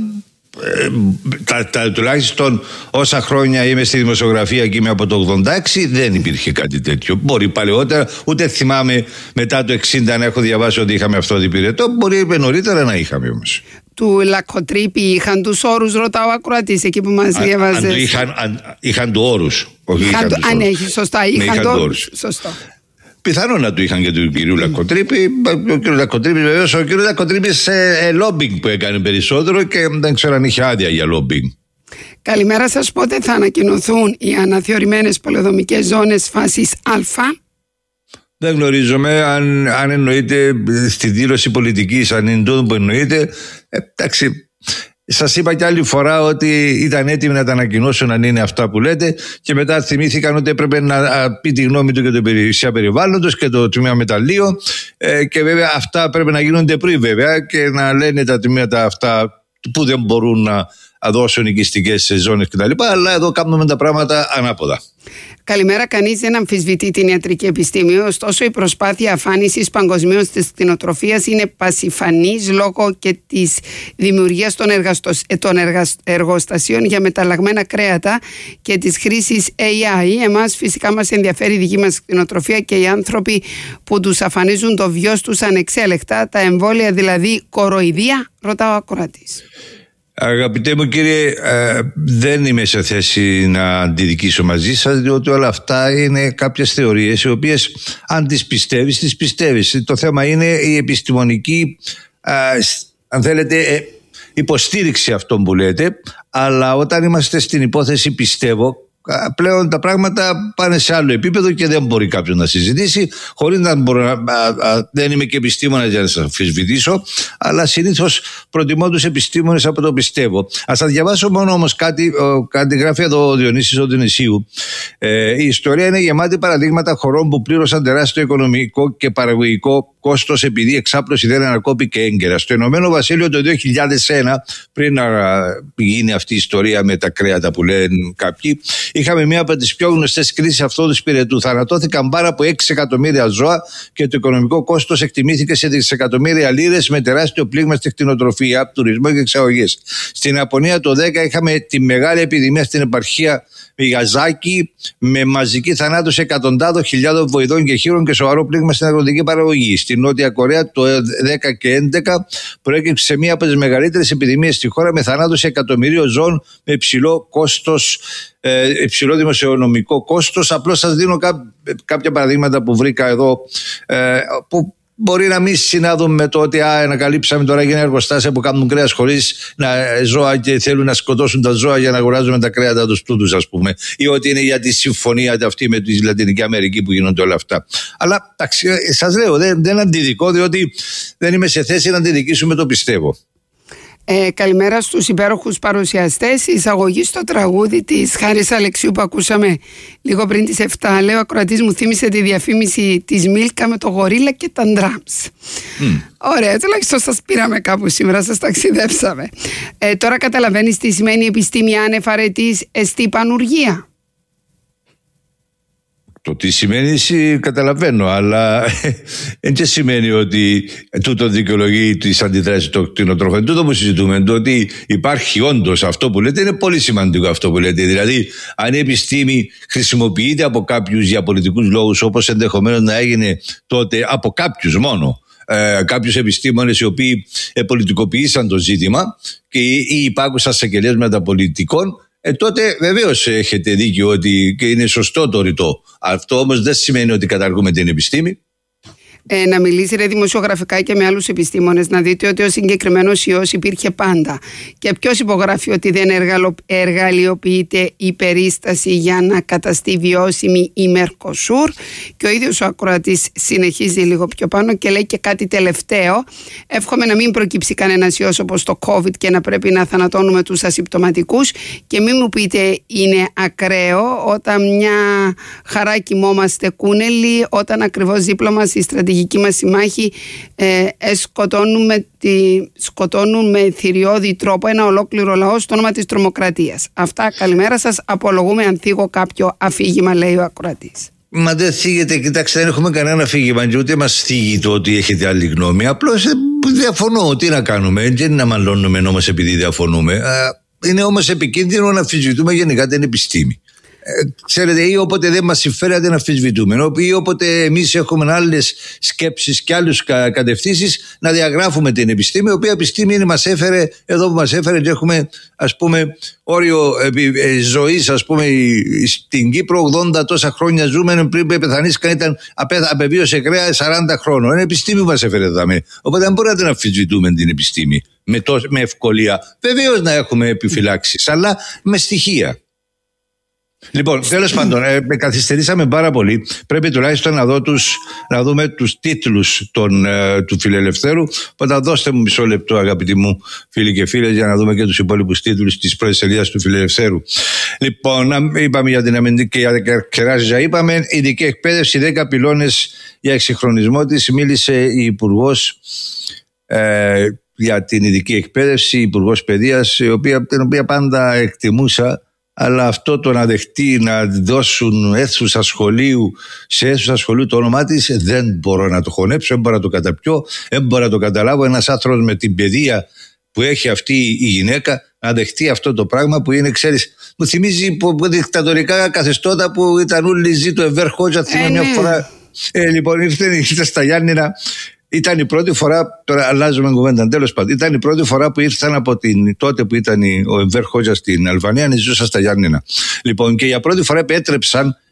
Speaker 14: τουλάχιστον όσα χρόνια είμαι στη δημοσιογραφία και είμαι από το 86 δεν υπήρχε κάτι τέτοιο. Μπορεί παλαιότερα, ούτε θυμάμαι μετά το 60 να έχω διαβάσει ότι είχαμε Αυθόδη Πυρετό, μπορεί νωρίτερα να είχαμε όμως.
Speaker 15: Του Λακκοτρίπη είχαν τους όρους, ρωτά ο ακροατής, εκεί που μας διαβάζεις.
Speaker 14: Είχαν του όρους.
Speaker 15: Αν έχει, σωστά, είχαν του όρους. Σωστό.
Speaker 14: Πιθανόν να του είχαν και του κυρίου Λακκοτρίπη. Ο κύριος Λακκοτρίπης, βεβαίως, ο κύριος Λακκοτρίπης σε λόμπινγκ που έκανε περισσότερο και δεν ξέρω αν είχε άδεια για λόμπινγκ.
Speaker 15: Καλημέρα σας. Πότε θα ανακοινωθούν οι αναθεωρημένες πολεοδομικές ζώνες φάσης Α?
Speaker 14: Δεν γνωρίζομαι αν εννοείται στη δήλωση πολιτικής, αν είναι τούτο που εννοείται. Εντάξει. Σας είπα κι άλλη φορά ότι ήταν έτοιμοι να τα ανακοινώσουν αν είναι αυτά που λέτε και μετά θυμήθηκαν ότι έπρεπε να πει τη γνώμη του και το υπηρεσία περιβάλλοντος και το τμήμα μεταλλείο και βέβαια αυτά πρέπει να γίνονται πριν βέβαια και να λένε τα τμήματα αυτά που δεν μπορούν να δώσουν οικιστικές ζώνες κτλ. Αλλά εδώ κάνουμε τα πράγματα ανάποδα.
Speaker 15: Καλημέρα. Κανείς δεν αμφισβητεί την ιατρική επιστήμη, ωστόσο η προσπάθεια αφάνισης παγκοσμίως της κτηνοτροφίας είναι πασιφανής λόγω και της δημιουργίας των εργοστασίων για μεταλλαγμένα κρέατα και της χρήσης AI. Εμάς φυσικά μας ενδιαφέρει η δική μας κτηνοτροφία και οι άνθρωποι που τους αφανίζουν το βιός τους ανεξέλεκτα, τα εμβόλια δηλαδή κοροϊδία, ρωτά ο ακροατής.
Speaker 14: Αγαπητέ μου κύριε, δεν είμαι σε θέση να αντιδικήσω μαζί σας, διότι όλα αυτά είναι κάποιες θεωρίες οι οποίες αν τις πιστεύεις, τις πιστεύεις. Το θέμα είναι η επιστημονική αν θέλετε, υποστήριξη αυτών που λέτε, αλλά όταν είμαστε στην υπόθεση πιστεύω, πλέον τα πράγματα πάνε σε άλλο επίπεδο και δεν μπορεί κάποιος να συζητήσει χωρίς να μπορώ δεν είμαι και επιστήμονας για να σας αμφισβητήσω, αλλά συνήθως προτιμώ τους επιστήμονες από το πιστεύω. Ας θα διαβάσω μόνο όμως κάτι γράφει εδώ ο Διονύσης ο Διονυσίου. Η ιστορία είναι γεμάτη παραδείγματα χωρών που πλήρωσαν τεράστιο οικονομικό και παραγωγικό κόστος επειδή η εξάπλωση δεν ανακόπηκε έγκαιρα. Στο Ηνωμένο Βασίλειο το 2001, πριν να γίνει αυτή η ιστορία με τα κρέατα που λένε κάποιοι, είχαμε μία από τις πιο γνωστές κρίσεις αυτού του πυρετού. Θανατώθηκαν πάρα από 6 εκατομμύρια ζώα και το οικονομικό κόστος εκτιμήθηκε σε δισεκατομμύρια λίρες με τεράστιο πλήγμα στη κτηνοτροφία, τουρισμό και εξαγωγές. Στην Ιαπωνία το 10 είχαμε τη μεγάλη επιδημία στην επαρχία Μιγαζάκι με μαζική θανάτωση εκατοντάδων χιλιάδων βοηδών και χείρων και σοβαρό πλήγμα στην αγροτική παραγωγή. Στην Νότια Κορέα το 10 και 11 προέκυψε μία από τις μεγαλύτερες επιδημίες στη χώρα με θανάτωση εκατομμυρίων ζώων με υψηλό δημοσιονομικό κόστος. Απλώς σας δίνω κάποια παραδείγματα που βρήκα εδώ που μπορεί να μην συνάδουν με το ότι ανακαλύψαμε τώρα για ένα εργοστάσια που κάνουν κρέας χωρίς ζώα και θέλουν να σκοτώσουν τα ζώα για να αγοράζουμε τα κρέατα τους τούτους, ας πούμε, ή ότι είναι για τη συμφωνία αυτή με τη Λατινική Αμερική που γίνονται όλα αυτά. Αλλά σας λέω, δεν αντιδικώ, διότι δεν είμαι σε θέση να αντιδικήσουμε, το πιστεύω.
Speaker 15: Καλημέρα στους υπέροχους παρουσιαστές. Η εισαγωγή στο τραγούδι της Χάρης Αλεξίου που ακούσαμε λίγο πριν τις 7, λέει ο ακροατής, μου θύμισε τη διαφήμιση της Μίλκα με το γορίλα και τα ντραμς. Ωραία, τουλάχιστον σας πήραμε κάπου σήμερα, σας ταξιδέψαμε. Τώρα καταλαβαίνεις τι σημαίνει επιστήμη άνευ αρετής εστί πανουργία.
Speaker 14: Το τι σημαίνει καταλαβαίνω, αλλά δεν σημαίνει ότι τούτο δικαιολογεί τις αντιδράσεις των κτηνοτρόφων. Τούτο που συζητούμε, το ότι υπάρχει όντως αυτό που λέτε, είναι πολύ σημαντικό αυτό που λέτε. Δηλαδή, αν η επιστήμη χρησιμοποιείται από κάποιους για πολιτικούς λόγους, όπως ενδεχομένως να έγινε τότε από κάποιους μόνο, κάποιους επιστήμονες οι οποίοι πολιτικοποιήσαν το ζήτημα ή υπάκουσαν σε κελές μεταπολιτικών, τότε βεβαίως έχετε δίκιο ότι και είναι σωστό το ρητό. Αυτό όμως δεν σημαίνει ότι καταργούμε την επιστήμη.
Speaker 15: Να μιλήσετε δημοσιογραφικά και με άλλους επιστήμονες, να δείτε ότι ο συγκεκριμένος ιός υπήρχε πάντα. Και ποιος υπογράφει ότι δεν εργαλειοποιείται η περίσταση για να καταστεί βιώσιμη η Μερκοσούρ. Και ο ίδιος ο ακροατής συνεχίζει λίγο πιο πάνω και λέει και κάτι τελευταίο. Εύχομαι να μην προκύψει κανένας ιός όπως το COVID και να πρέπει να θανατώνουμε τους ασυμπτωματικούς. Και μην μου πείτε είναι ακραίο όταν μια χαρά κοιμόμαστε κούνελοι, όταν ακριβώς δίπλα μας η στρατηγική μας συμμάχοι σκοτώνουν με θηριώδη τρόπο ένα ολόκληρο λαό στο όνομα της τρομοκρατίας. Αυτά, καλημέρα σας. Απολογούμε αν θίγω κάποιο αφήγημα, λέει ο ακροατής.
Speaker 14: Μα δεν θίγεται, κοιτάξτε, δεν έχουμε κανένα αφήγημα και ούτε μας θίγει το ότι έχετε άλλη γνώμη. Απλώς διαφωνώ. Τι να κάνουμε, δεν είναι να μαλώνουμε όμως επειδή διαφωνούμε. Είναι όμως επικίνδυνο να αμφισβητούμε γενικά την επιστήμη. Ξέρετε, ή όποτε δεν μας συμφέρει να την αμφισβητούμε, ή όποτε εμείς έχουμε άλλες σκέψεις και άλλες κατευθύνσεις να διαγράφουμε την επιστήμη, η οποία επιστήμη είναι, μας έφερε εδώ που μας έφερε και έχουμε, ας πούμε, όριο ζωής, ας πούμε, στην Κύπρο 80 τόσα χρόνια ζούμε, πριν πεθανείς ήταν απεβίωσε κρέα 40 χρόνων. Είναι επιστήμη που μας έφερε εδώ. Οπότε δεν μπορούμε να την αμφισβητούμε την επιστήμη με ευκολία. Βεβαίως να έχουμε επιφυλάξεις, αλλά με στοιχεία. Λοιπόν, τέλος πάντων, καθυστερήσαμε πάρα πολύ. Πρέπει τουλάχιστον να δούμε τους τίτλους του Φιλελευθέρου. Οπότε δώστε μου μισό λεπτό, αγαπητοί μου φίλοι και φίλες, για να δούμε και τους υπόλοιπους τίτλους της πρώτης σελίδας του Φιλελευθέρου. Λοιπόν, είπαμε για την αμυντική κεράζια, είπαμε ειδική εκπαίδευση, 10 πυλώνες για εξυγχρονισμό της. Μίλησε η Υπουργός για την ειδική εκπαίδευση, η Υπουργός Παιδείας, την οποία πάντα εκτιμούσα. Αλλά αυτό το να δεχτεί να δώσουν αίθουσα σχολείου σε αίθουσα σχολείου το όνομά της, δεν μπορώ να το χωνέψω, δεν μπορώ να το καταπιώ, δεν μπορώ να το καταλάβω. Ένας άνθρωπος με την παιδεία που έχει αυτή η γυναίκα να δεχτεί αυτό το πράγμα που είναι, ξέρεις, μου θυμίζει δικτατορικά καθεστώτα που ήταν όλοι ζήτω Εβέρ Χότζα. Μια φορά λοιπόν ήρθε στα Γιάννηνα. Ήταν η πρώτη φορά, τώρα αλλάζουμε κουβέντα, τέλος πάντων, ήταν η πρώτη φορά που ήρθαν από τότε που ήταν ο Εβέρ Χότζα στην Αλβανία, ζούσαν στα Γιάννηνα. Λοιπόν, και για πρώτη φορά επέτρεψαν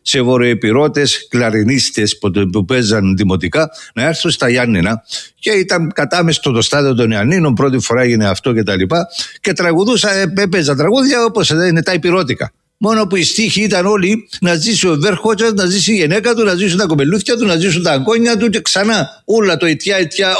Speaker 14: σε βορειοεπιρώτες κλαρινίστες που παίζαν δημοτικά να έρθουν στα Γιάννενα και ήταν κατάμεστο το στάδιο των Ιαννίνων, πρώτη φορά έγινε αυτό και έπαιζαν τραγούδια όπως είναι τα υπηρώτικα. Μόνο που οι στίχοι ήταν όλοι να ζήσει ο Βέρχοτσας, να ζήσει η γυναίκα του, να ζήσουν τα κοπελούθια του, να ζήσουν τα αγκόνια του και ξανά όλα το ιτιά,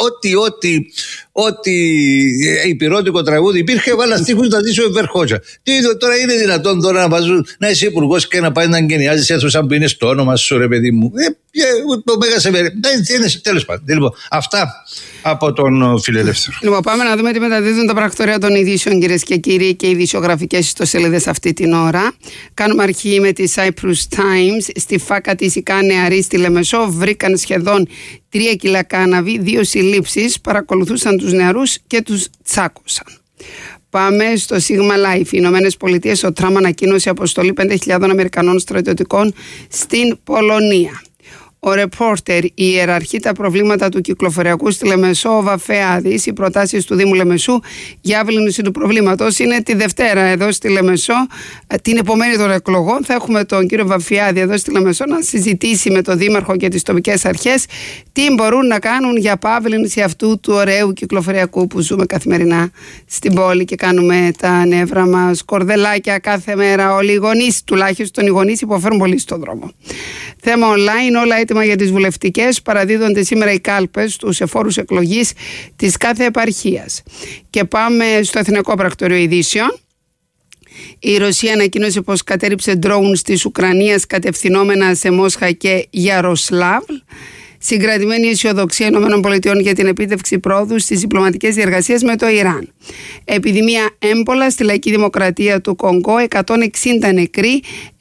Speaker 14: ό,τι υπηρώτικο τραγούδι υπήρχε, βάλα στίχους να ζήσει ο Βέρχοτσα. Τώρα είναι δυνατόν τώρα να είσαι υπουργός και να πάει να εγκαινιάζεις αίθουσα που είναι στο όνομα σου, ρε παιδί μου. Το Μέγας Ευερέθης. Τέλος πάντων. Λοιπόν, αυτά από τον Φιλελεύθερο.
Speaker 15: Λοιπόν, πάμε να δούμε τι μεταδίδουν τα πρακτορία των ειδήσεων, κυρίες και κύριοι, και οι ειδησιογραφικές ιστοσελίδες αυτή την ώρα. Κάνουμε αρχή με τη Cyprus Times. Στη φάκα της ΙΚΑ νεαροί στη Λεμεσό βρήκαν σχεδόν 3 κιλά κάναβη, 2 συλλήψεις, παρακολουθούσαν τους νεαρούς και τους τσάκωσαν. Πάμε στο Sigma Life. Οι Ηνωμένες Πολιτείες, ο Τραμπ ανακοίνωσε αποστολή 5.000 Αμερικανών στρατιωτικών στην Πολωνία. Ο ρεπόρτερ ιεραρχεί τα προβλήματα του κυκλοφοριακού στη Λεμεσό. Ο Βαφεάδης, οι προτάσεις του Δήμου Λεμεσού για άβλυνση του προβλήματος είναι τη Δευτέρα εδώ στη Λεμεσό. Την επομένη των εκλογών θα έχουμε τον κύριο Βαφεάδη εδώ στη Λεμεσό να συζητήσει με τον Δήμαρχο και τις τοπικές αρχές τι μπορούν να κάνουν για απάβλυνση αυτού του ωραίου κυκλοφοριακού που ζούμε καθημερινά στην πόλη και κάνουμε τα νεύρα μας κορδελάκια κάθε μέρα. Όλοι οι γονείς, τουλάχιστον οι γονείς, υποφέρουν πολύ στον δρόμο. Θέμα online, όλα έτοιμα για τις βουλευτικές. Παραδίδονται σήμερα οι κάλπες στους εφόρους εκλογής της κάθε επαρχίας. Και πάμε στο Εθνικό Πρακτορείο Ειδήσεων. Η Ρωσία ανακοίνωσε πως κατέριψε ντρόουν της Ουκρανίας κατευθυνόμενα σε Μόσχα και Γιαροσλάβλ. Συγκρατημένη αισιοδοξία ΗΠΑ για την επίτευξη πρόοδου στις διπλωματικές διεργασίες με το Ιράν. Επιδημία έμπολα στη Λαϊκή Δημοκρατία του Κονγκό, 160 νεκροί,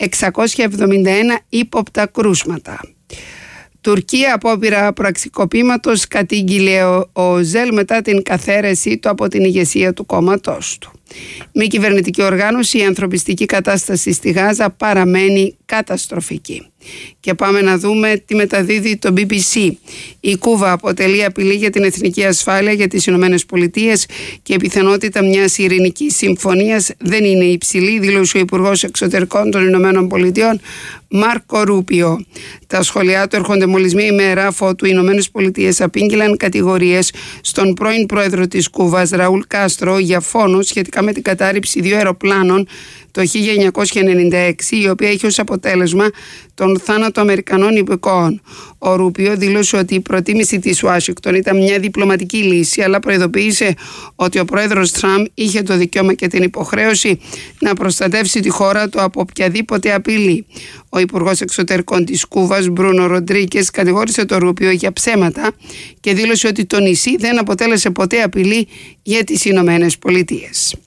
Speaker 15: 671 ύποπτα κρούσματα. Τουρκία, απόπειρα πραξικοπήματος, κατήγγειλε ο Ζέλ μετά την καθαίρεσή του από την ηγεσία του κόμματός του. Μη κυβερνητική οργάνωση, η ανθρωπιστική κατάσταση στη Γάζα παραμένει καταστροφική. Και πάμε να δούμε τι μεταδίδει το BBC. Η Κούβα αποτελεί απειλή για την εθνική ασφάλεια για τις Ηνωμένες Πολιτείες και η πιθανότητα μιας ειρηνικής συμφωνίας δεν είναι υψηλή, δήλωσε ο Υπουργός Εξωτερικών των Ηνωμένων Πολιτειών Μάρκο Ρούπιο. Τα σχόλιά του έρχονται μόλις μία ημέρα αφότου οι Ηνωμένες Πολιτείες απήγγειλαν κατηγορίες στον πρώην πρόεδρο της Κούβας Ραούλ Κάστρο για φόνο σχετικά με την κατάρριψη 2 αεροπλάνων το 1996, η οποία έχει ως αποτέλεσμα τον θάνατο Αμερικανών υπηκόων. Ο Ρούπιο δήλωσε ότι η προτίμηση της Ουάσιγκτον ήταν μια διπλωματική λύση, αλλά προειδοποίησε ότι ο πρόεδρος Τραμπ είχε το δικαίωμα και την υποχρέωση να προστατεύσει τη χώρα του από οποιαδήποτε απειλή. Ο Υπουργός Εξωτερικών της Κούβας, Μπρούνο Ροντρίγκες, κατηγόρησε το Ρούπιο για ψέματα και δήλωσε ότι το νησί δεν αποτέλεσε ποτέ απειλή για τις Ηνωμένες Πολιτείες.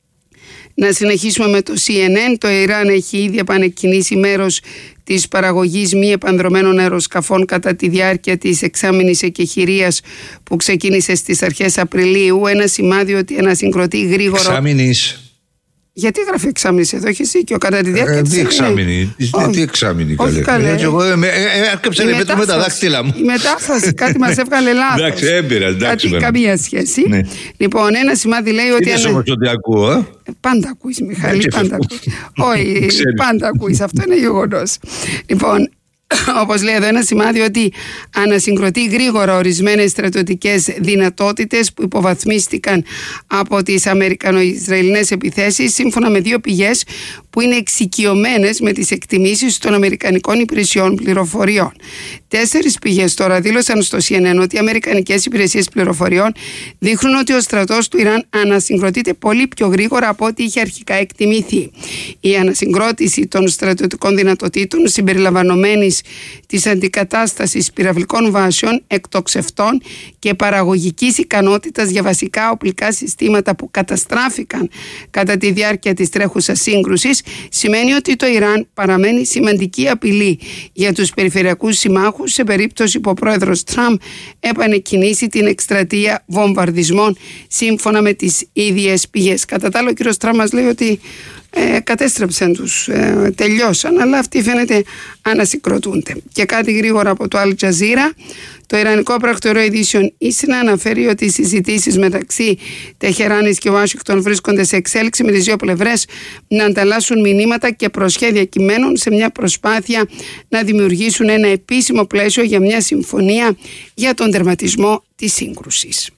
Speaker 15: Να συνεχίσουμε με το CNN. Το Ιράν έχει ήδη επανεκκινήσει μέρος της παραγωγής μη επανδρωμένων αεροσκαφών κατά τη διάρκεια της εξάμηνης εκεχηρίας που ξεκίνησε στις αρχές Απριλίου. Ένα σημάδι ότι ανασυγκροτεί γρήγορο.
Speaker 14: Εξάμηνης.
Speaker 15: Γιατί γράφει εξάμηνης εδώ, έχει δίκιο, κατά τη διάρκεια της
Speaker 14: εξάμηνη. Τι εξάμηνη, καλέ. Εγώ έρκεψα να μετρούμε τα δάχτυλα μου.
Speaker 15: Η μετάφραση, κάτι μας έβγαλε λάθος.
Speaker 14: Εντάξει, έμπειρα.
Speaker 15: Καμία σχέση.
Speaker 14: Ναι.
Speaker 15: Λοιπόν, ένα σημάδι λέει ότι.
Speaker 14: Τι όμως ότι ακούω,
Speaker 15: Πάντα ακούεις, Μιχάλη, πάντα ακούεις. Όχι, πάντα ακούεις, αυτό είναι γεγονός. Λοιπόν, όπως λέει εδώ, ένα σημάδι ότι ανασυγκροτεί γρήγορα ορισμένες στρατιωτικές δυνατότητες που υποβαθμίστηκαν από τις Αμερικανο-Ισραηλινές επιθέσεις, σύμφωνα με 2 πηγές που είναι εξοικειωμένες με τις εκτιμήσεις των Αμερικανικών υπηρεσιών πληροφοριών. 4 πηγές τώρα δήλωσαν στο CNN ότι οι Αμερικανικές υπηρεσίες πληροφοριών δείχνουν ότι ο στρατός του Ιράν ανασυγκροτείται πολύ πιο γρήγορα από ό,τι είχε αρχικά εκτιμηθεί. Η ανασυγκρότηση των στρατιωτικών δυνατοτήτων, συμπεριλαμβανομένης της αντικατάστασης πυραυλικών βάσεων, εκτοξευτών και παραγωγικής ικανότητας για βασικά οπλικά συστήματα που καταστράφηκαν κατά τη διάρκεια της τρέχουσας σύγκρουσης, σημαίνει ότι το Ιράν παραμένει σημαντική απειλή για τους περιφερειακούς συμμάχους σε περίπτωση που ο πρόεδρος Τραμπ επανεκκινήσει την εκστρατεία βομβαρδισμών, σύμφωνα με τις ίδιες πηγές. Κατά τα άλλα, ο κ. Τραμπ μας λέει ότι κατέστρεψαν τους, τελειώσαν, αλλά αυτοί φαίνεται ανασυγκροτούνται. Και κάτι γρήγορα από το Al Jazeera. Το Ιρανικό πρακτορείο ειδήσεων Ίσνα αναφέρει ότι οι συζητήσεις μεταξύ Τεχεράνης και Ουάσιγκτον βρίσκονται σε εξέλιξη, με τις δύο πλευρές να ανταλλάσσουν μηνύματα και προσχέδια κειμένων σε μια προσπάθεια να δημιουργήσουν ένα επίσημο πλαίσιο για μια συμφωνία για τον τερματισμό της σύγκρουσης.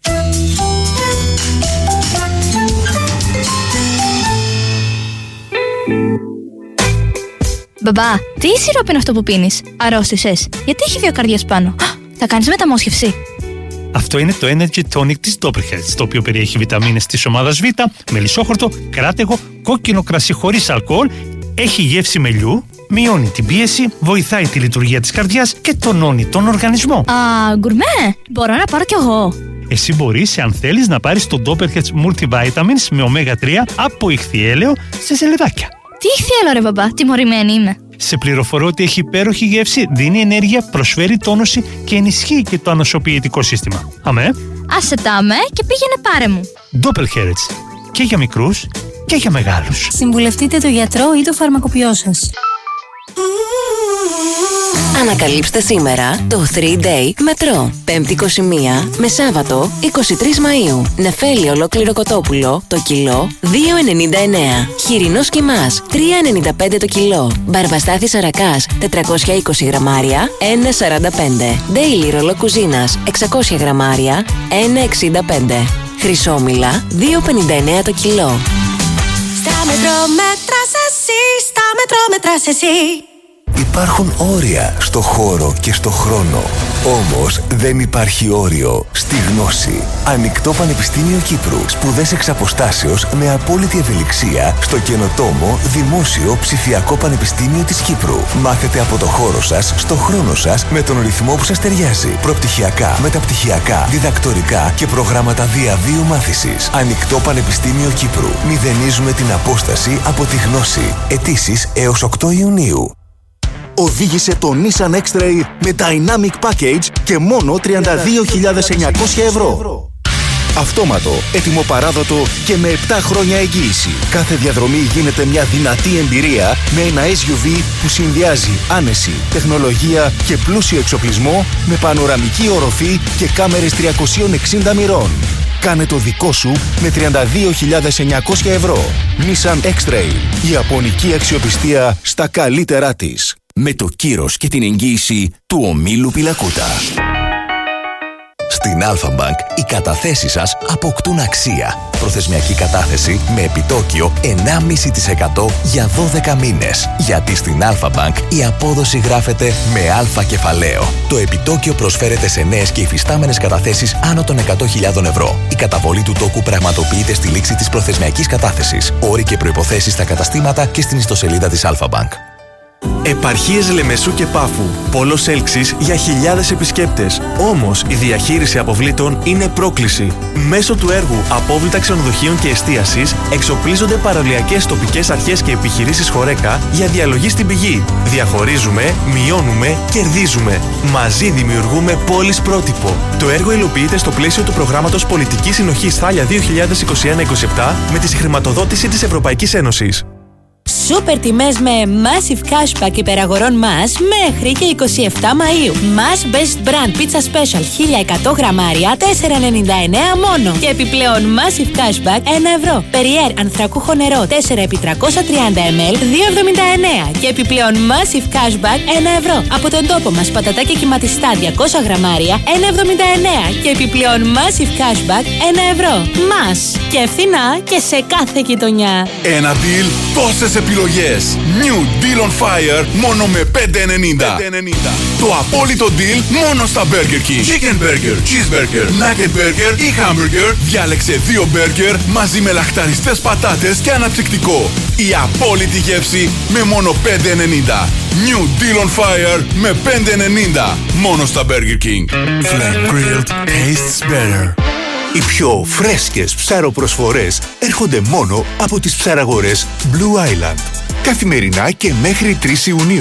Speaker 2: Μπαμπά, τι σιρόπι είναι αυτό που πίνεις? Αρρώστησες? Γιατί έχει 2 καρδιές πάνω? Θα κάνεις μεταμόσχευση?
Speaker 4: Αυτό είναι το Energy Tonic της Doppelherz, το οποίο περιέχει βιταμίνες της ομάδας Β, μελισσόχορτο, κράτεγο, κόκκινο κρασί χωρίς αλκοόλ, έχει γεύση μελιού, μειώνει την πίεση, βοηθάει τη λειτουργία της καρδιάς και τονώνει τον οργανισμό.
Speaker 2: Α, γκουρμέ! Μπορώ να πάρω κι εγώ.
Speaker 4: Εσύ μπορείς, αν θέλεις, να πάρεις το Doppelherz Multivitamins με ωμέγα 3 από ηχθιέλαιο σε σελεδάκια.
Speaker 2: Τι ηχθιέλαιο ρε μπαμπά, τιμωρημένη είμαι.
Speaker 4: Σε πληροφορώ ότι έχει υπέροχη γεύση, δίνει ενέργεια, προσφέρει τόνωση και ενισχύει και το ανοσοποιητικό σύστημα. Αμέ.
Speaker 2: Άσε τα αμέ και πήγαινε πάρε μου.
Speaker 4: Doppelherz. Και για μικρούς και για μεγάλους.
Speaker 23: Συμβουλευτείτε το γιατρό ή το φαρμακοποιό σας.
Speaker 19: Ανακαλύψτε σήμερα το 3-Day Μετρό. 5η 21 με Σάββατο 23 Μαΐου. Νεφέλη ολόκληρο κοτόπουλο το κιλό 2,99. Χοιρινός κιμάς 3,95 το κιλό. Μπαρμπαστάθης αρακάς 420 γραμμάρια 1,45. Daily ρολό κουζίνας 600 γραμμάρια 1,65. Χρυσόμηλα 2,59 το κιλό.
Speaker 13: Στα Μετρό μέτρας εσύ, στα Μετρό μέτρας εσύ.
Speaker 11: Υπάρχουν όρια στο χώρο και στο χρόνο. Όμως δεν υπάρχει όριο στη γνώση. Ανοιχτό Πανεπιστήμιο Κύπρου. Σπουδές εξ αποστάσεως με απόλυτη ευελιξία στο καινοτόμο Δημόσιο Ψηφιακό Πανεπιστήμιο της Κύπρου. Μάθετε από το χώρο σας, στο χρόνο σας, με τον ρυθμό που σας ταιριάζει. Προπτυχιακά, μεταπτυχιακά, διδακτορικά και προγράμματα διαβίου μάθησης. Ανοιχτό Πανεπιστήμιο Κύπρου. Μηδενίζουμε την απόσταση από τη γνώση. Αιτήσεις έως 8 Ιουνίου.
Speaker 24: Οδήγησε το Nissan X-Trail με Dynamic Package και μόνο 32.900 ευρώ. Αυτόματο, έτοιμο παράδοτο και με 7 χρόνια εγγύηση. Κάθε διαδρομή γίνεται μια δυνατή εμπειρία με ένα SUV που συνδυάζει άνεση, τεχνολογία και πλούσιο εξοπλισμό με πανοραμική οροφή και κάμερες 360 μοιρών. Κάνε το δικό σου με 32.900 ευρώ. Nissan X-Trail. Η ιαπωνική αξιοπιστία στα καλύτερά της.
Speaker 12: Με το κύρος και την εγγύηση του ομίλου Πιλακούτα.
Speaker 11: Στην Alpha-Bank οι καταθέσεις σας αποκτούν αξία. Προθεσμιακή κατάθεση με επιτόκιο 1,5% για 12 μήνες. Γιατί στην Alpha-Bank η απόδοση γράφεται με αλφα κεφαλαίο. Το επιτόκιο προσφέρεται σε νέες και υφιστάμενες καταθέσεις άνω των 100.000 ευρώ. Η καταβολή του τόκου πραγματοποιείται στη λήξη της προθεσμιακής κατάθεσης. Όροι και προϋποθέσεις στα καταστήματα και στην ιστοσελίδα της Alpha-Bank.
Speaker 20: Επαρχίες Λεμεσού και Πάφου. Πόλος έλξης για χιλιάδες επισκέπτες. Όμως η διαχείριση αποβλήτων είναι πρόκληση. Μέσω του έργου Απόβλητα Ξενοδοχείων και Εστίασης εξοπλίζονται παραλιακές τοπικές αρχές και επιχειρήσεις χορέκα για διαλογή στην πηγή. Διαχωρίζουμε, μειώνουμε, κερδίζουμε. Μαζί δημιουργούμε πόλεις πρότυπο. Το έργο υλοποιείται στο πλαίσιο του προγράμματος Πολιτικής Συνοχής Θάλια 2021-27 με τη συγχρηματοδότηση της Ευρωπαϊκής Ένωσης.
Speaker 23: Σούπερ τιμές με Massive Cashback υπεραγορών μας μέχρι και 27 Μαΐου. Μας Best Brand Pizza Special 1100 γραμμάρια 4,99 μόνο. Και επιπλέον Massive Cashback 1 ευρώ. Perrier ανθρακούχο νερό 4x330 ml 2,79. Και επιπλέον Massive Cashback 1 ευρώ. Από τον τόπο μας πατατάκια κυματιστά 200 γραμμάρια 1,79. Και επιπλέον Massive Cashback 1 ευρώ. Μας και φθηνά και σε κάθε γειτονιά.
Speaker 16: Ένα deal, τόσες επιλογές. New Deal on Fire μόνο με 5,90. Το απόλυτο deal μόνο στα Burger King. Chicken Burger, Cheeseburger, Nugget Burger ή Hamburger. Διάλεξε 2 burger μαζί με λαχταριστές πατάτες και αναψυκτικό. Η απόλυτη γεύση με μόνο 5,90. New Deal on Fire με 5,90. Μόνο στα Burger King. Flame Grilled tastes better.
Speaker 24: Οι πιο φρέσκες ψαροπροσφορές έρχονται μόνο από τις ψαραγορές Blue Island. Καθημερινά και μέχρι 3 Ιουνίου.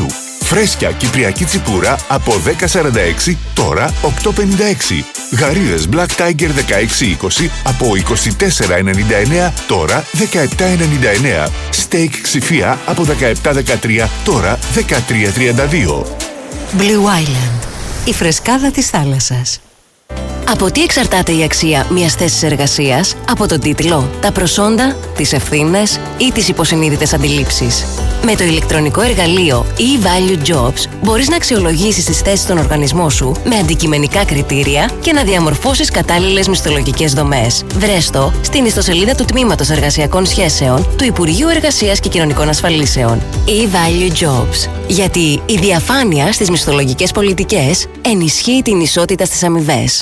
Speaker 16: Φρέσκια κυπριακή τσιπούρα από 10,46 τώρα 8,56. Γαρίδες Black Tiger 16-20 από 24,99 τώρα 17,99. Steak ξηφία από 17,13 τώρα 13,32.
Speaker 10: Blue Island. Η φρεσκάδα της θάλασσας. Από τι εξαρτάται η αξία μιας θέσης εργασίας? Από τον τίτλο, τα προσόντα, τις ευθύνες ή τις υποσυνείδητες αντιλήψεις. Με το ηλεκτρονικό εργαλείο e-Value Jobs μπορείς να αξιολογήσεις τις θέσεις στον οργανισμό σου με αντικειμενικά κριτήρια και να διαμορφώσεις κατάλληλες μισθολογικές δομές. Βρες το στην ιστοσελίδα του Τμήματος Εργασιακών Σχέσεων του Υπουργείου Εργασίας και Κοινωνικών Ασφαλίσεων. e-Value Jobs. Γιατί η διαφάνεια στις μισθολογικές πολιτικές ενισχύει την ισότητα στις αμοιβές.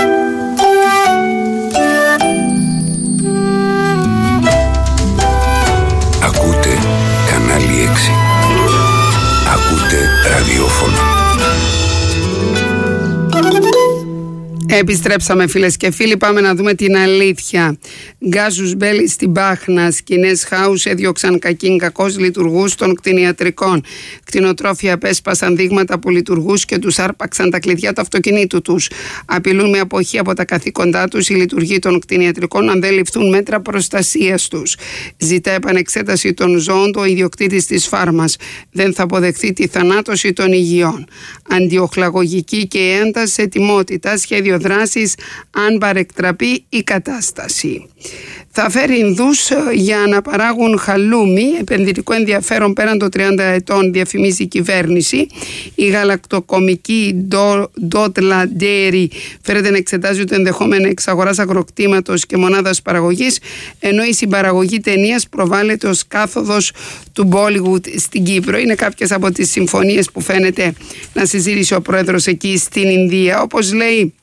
Speaker 12: Ακούτε κανάλι 6. Ακούτε ραδιόφωνο.
Speaker 15: Επιστρέψαμε φίλες και φίλοι, πάμε να δούμε την αλήθεια. Γκάζους μπέλη στην Πάχνα, σκηνές χάους έδιωξαν κακήν κακώς λειτουργούς των κτηνιατρικών. Κτηνοτρόφοι απέσπασαν δείγματα από λειτουργούς και τους άρπαξαν τα κλειδιά του αυτοκινήτου τους. Απειλούν με αποχή από τα καθήκοντά τους οι λειτουργοί των κτηνιατρικών αν δεν ληφθούν μέτρα προστασίας τους. Ζητά επανεξέταση των ζώων ο ιδιοκτήτης της φάρμας. Δεν θα αποδεχθεί τη θανάτωση των υγειών. Αντιοχλαγωγική και ένταση ετοιμότητα, σχέδιο δράσης αν παρεκτραπεί η κατάσταση. Θα φέρει Ινδούς για να παράγουν χαλούμι, επενδυτικό ενδιαφέρον πέραν των 30 ετών, διαφημίζει η κυβέρνηση. Η γαλακτοκομική Dotla Dairy φέρεται να εξετάζει το ενδεχόμενο εξαγοράς αγροκτήματος και μονάδας παραγωγής, ενώ η συμπαραγωγή ταινίας προβάλλεται ως κάθοδος του Bollywood στην Κύπρο. Είναι κάποιες από τις συμφωνίες που φαίνεται να συζήτησε ο πρόεδρος εκεί στην Ινδία. Όπως λέει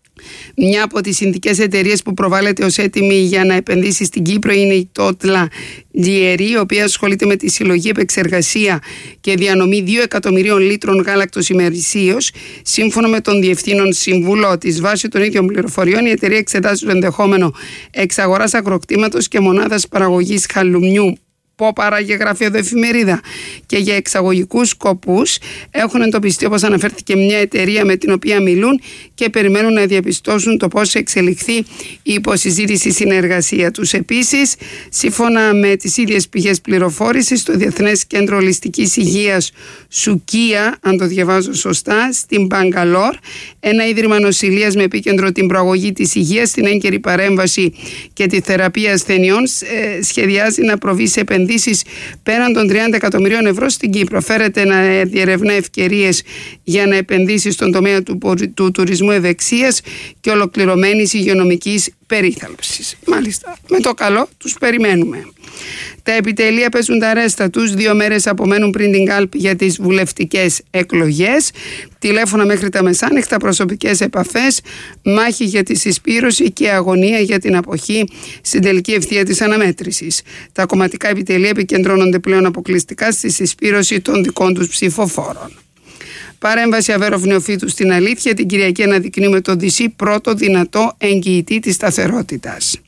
Speaker 15: μια από τις ινδικές εταιρείες που προβάλλεται ως έτοιμη για να επενδύσει στην Κύπρο είναι η Dotla Dairy, η οποία ασχολείται με τη συλλογή, επεξεργασία και διανομή 2 εκατομμυρίων λίτρων γάλακτος ημερησίως. Σύμφωνα με τον διευθύνων σύμβουλο της, βάσει των ίδιων πληροφοριών, η εταιρεία εξετάζει το ενδεχόμενο εξαγοράς αγροκτήματος και μονάδας παραγωγής χαλουμιού. Παράγει γραφείο εδώ εφημερίδα, και για εξαγωγικούς σκοπούς έχουν εντοπιστεί, όπως αναφέρθηκε, μια εταιρεία με την οποία μιλούν και περιμένουν να διαπιστώσουν το πώς εξελιχθεί η υποσυζήτηση συνεργασία τους. Επίσης, σύμφωνα με τις ίδιες πηγές πληροφόρησης, το Διεθνές Κέντρο Ολιστικής Υγείας Σουκία, αν το διαβάζω σωστά, στην Μπαγκαλόρ, ένα ίδρυμα νοσηλείας με επίκεντρο την προαγωγή της υγείας, την έγκαιρη παρέμβαση και τη θεραπεία ασθενειών, σχεδιάζει να προβεί σε επενδύσεις πέραν των 30 εκατομμυρίων ευρώ στην Κύπρο. Φέρεται να διερευνά ευκαιρίες για να επενδύσει στον τομέα του τουρισμού ευεξίας και ολοκληρωμένης υγειονομικής περίθαλψης. Μάλιστα, με το καλό τους περιμένουμε. Τα επιτελεία παίζουν τα ρέστα τους, 2 μέρες απομένουν πριν την κάλπη για τις βουλευτικές εκλογές. Τηλέφωνα μέχρι τα μεσάνυχτα, προσωπικές επαφές, μάχη για τη συσπήρωση και αγωνία για την αποχή στην τελική ευθεία της αναμέτρησης. Τα κομματικά επιτελεία επικεντρώνονται πλέον αποκλειστικά στη συσπήρωση των δικών τους ψηφοφόρων. Παρέμβαση Αβέροφ Νεοφύτου στην αλήθεια. Την Κυριακή αναδεικνύουμε το ΔΥΣΥ πρώτο δυνατό εγγυητή της σταθερότητας.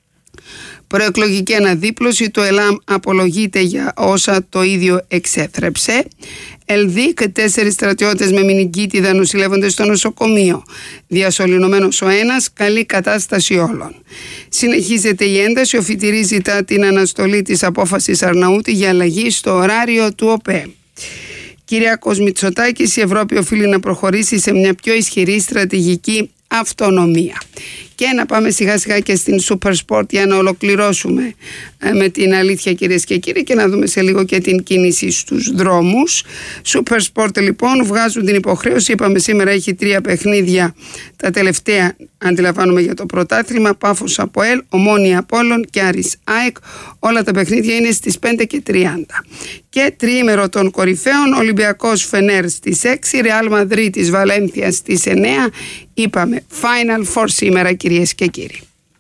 Speaker 15: Προεκλογική αναδίπλωση, το ΕΛΑΜ απολογείται για όσα το ίδιο εξέθρεψε. ΕΛΔΙΚ, 4 στρατιώτες με μηνυγκίτιδα νοσηλεύονται στο νοσοκομείο. Διασωληνωμένος ο ένας, καλή κατάσταση όλων. Συνεχίζεται η ένταση, ο φοιτηρής ζητά την αναστολή της απόφασης Αρναούτη για αλλαγή στο ωράριο του ΟΠΕ. Κυριάκος Μητσοτάκης, η Ευρώπη οφείλει να προχωρήσει σε μια πιο ισχυρή στρατηγική αυτονομία. Και να πάμε σιγά σιγά και στην Super Sport για να ολοκληρώσουμε με την αλήθεια, κυρίες και κύριοι, και να δούμε σε λίγο και την κίνηση στους δρόμους. Super Sport λοιπόν βγάζουν την υποχρέωση, είπαμε σήμερα έχει 3 παιχνίδια τα τελευταία, αντιλαμβάνομαι, για το πρωτάθλημα. Πάφος ΑΠΟΕΛ, Ομόνια Απόλλων και Άρης ΑΕΚ. Όλα τα παιχνίδια είναι στις 5:30. Και τριήμερο των κορυφαίων, Ολυμπιακός Φενέρ στις 6, Ρεάλ Μαδρίτης Βαλένθια στις 9. Είπαμε Final Four σήμερα, κυρίες και κύριοι.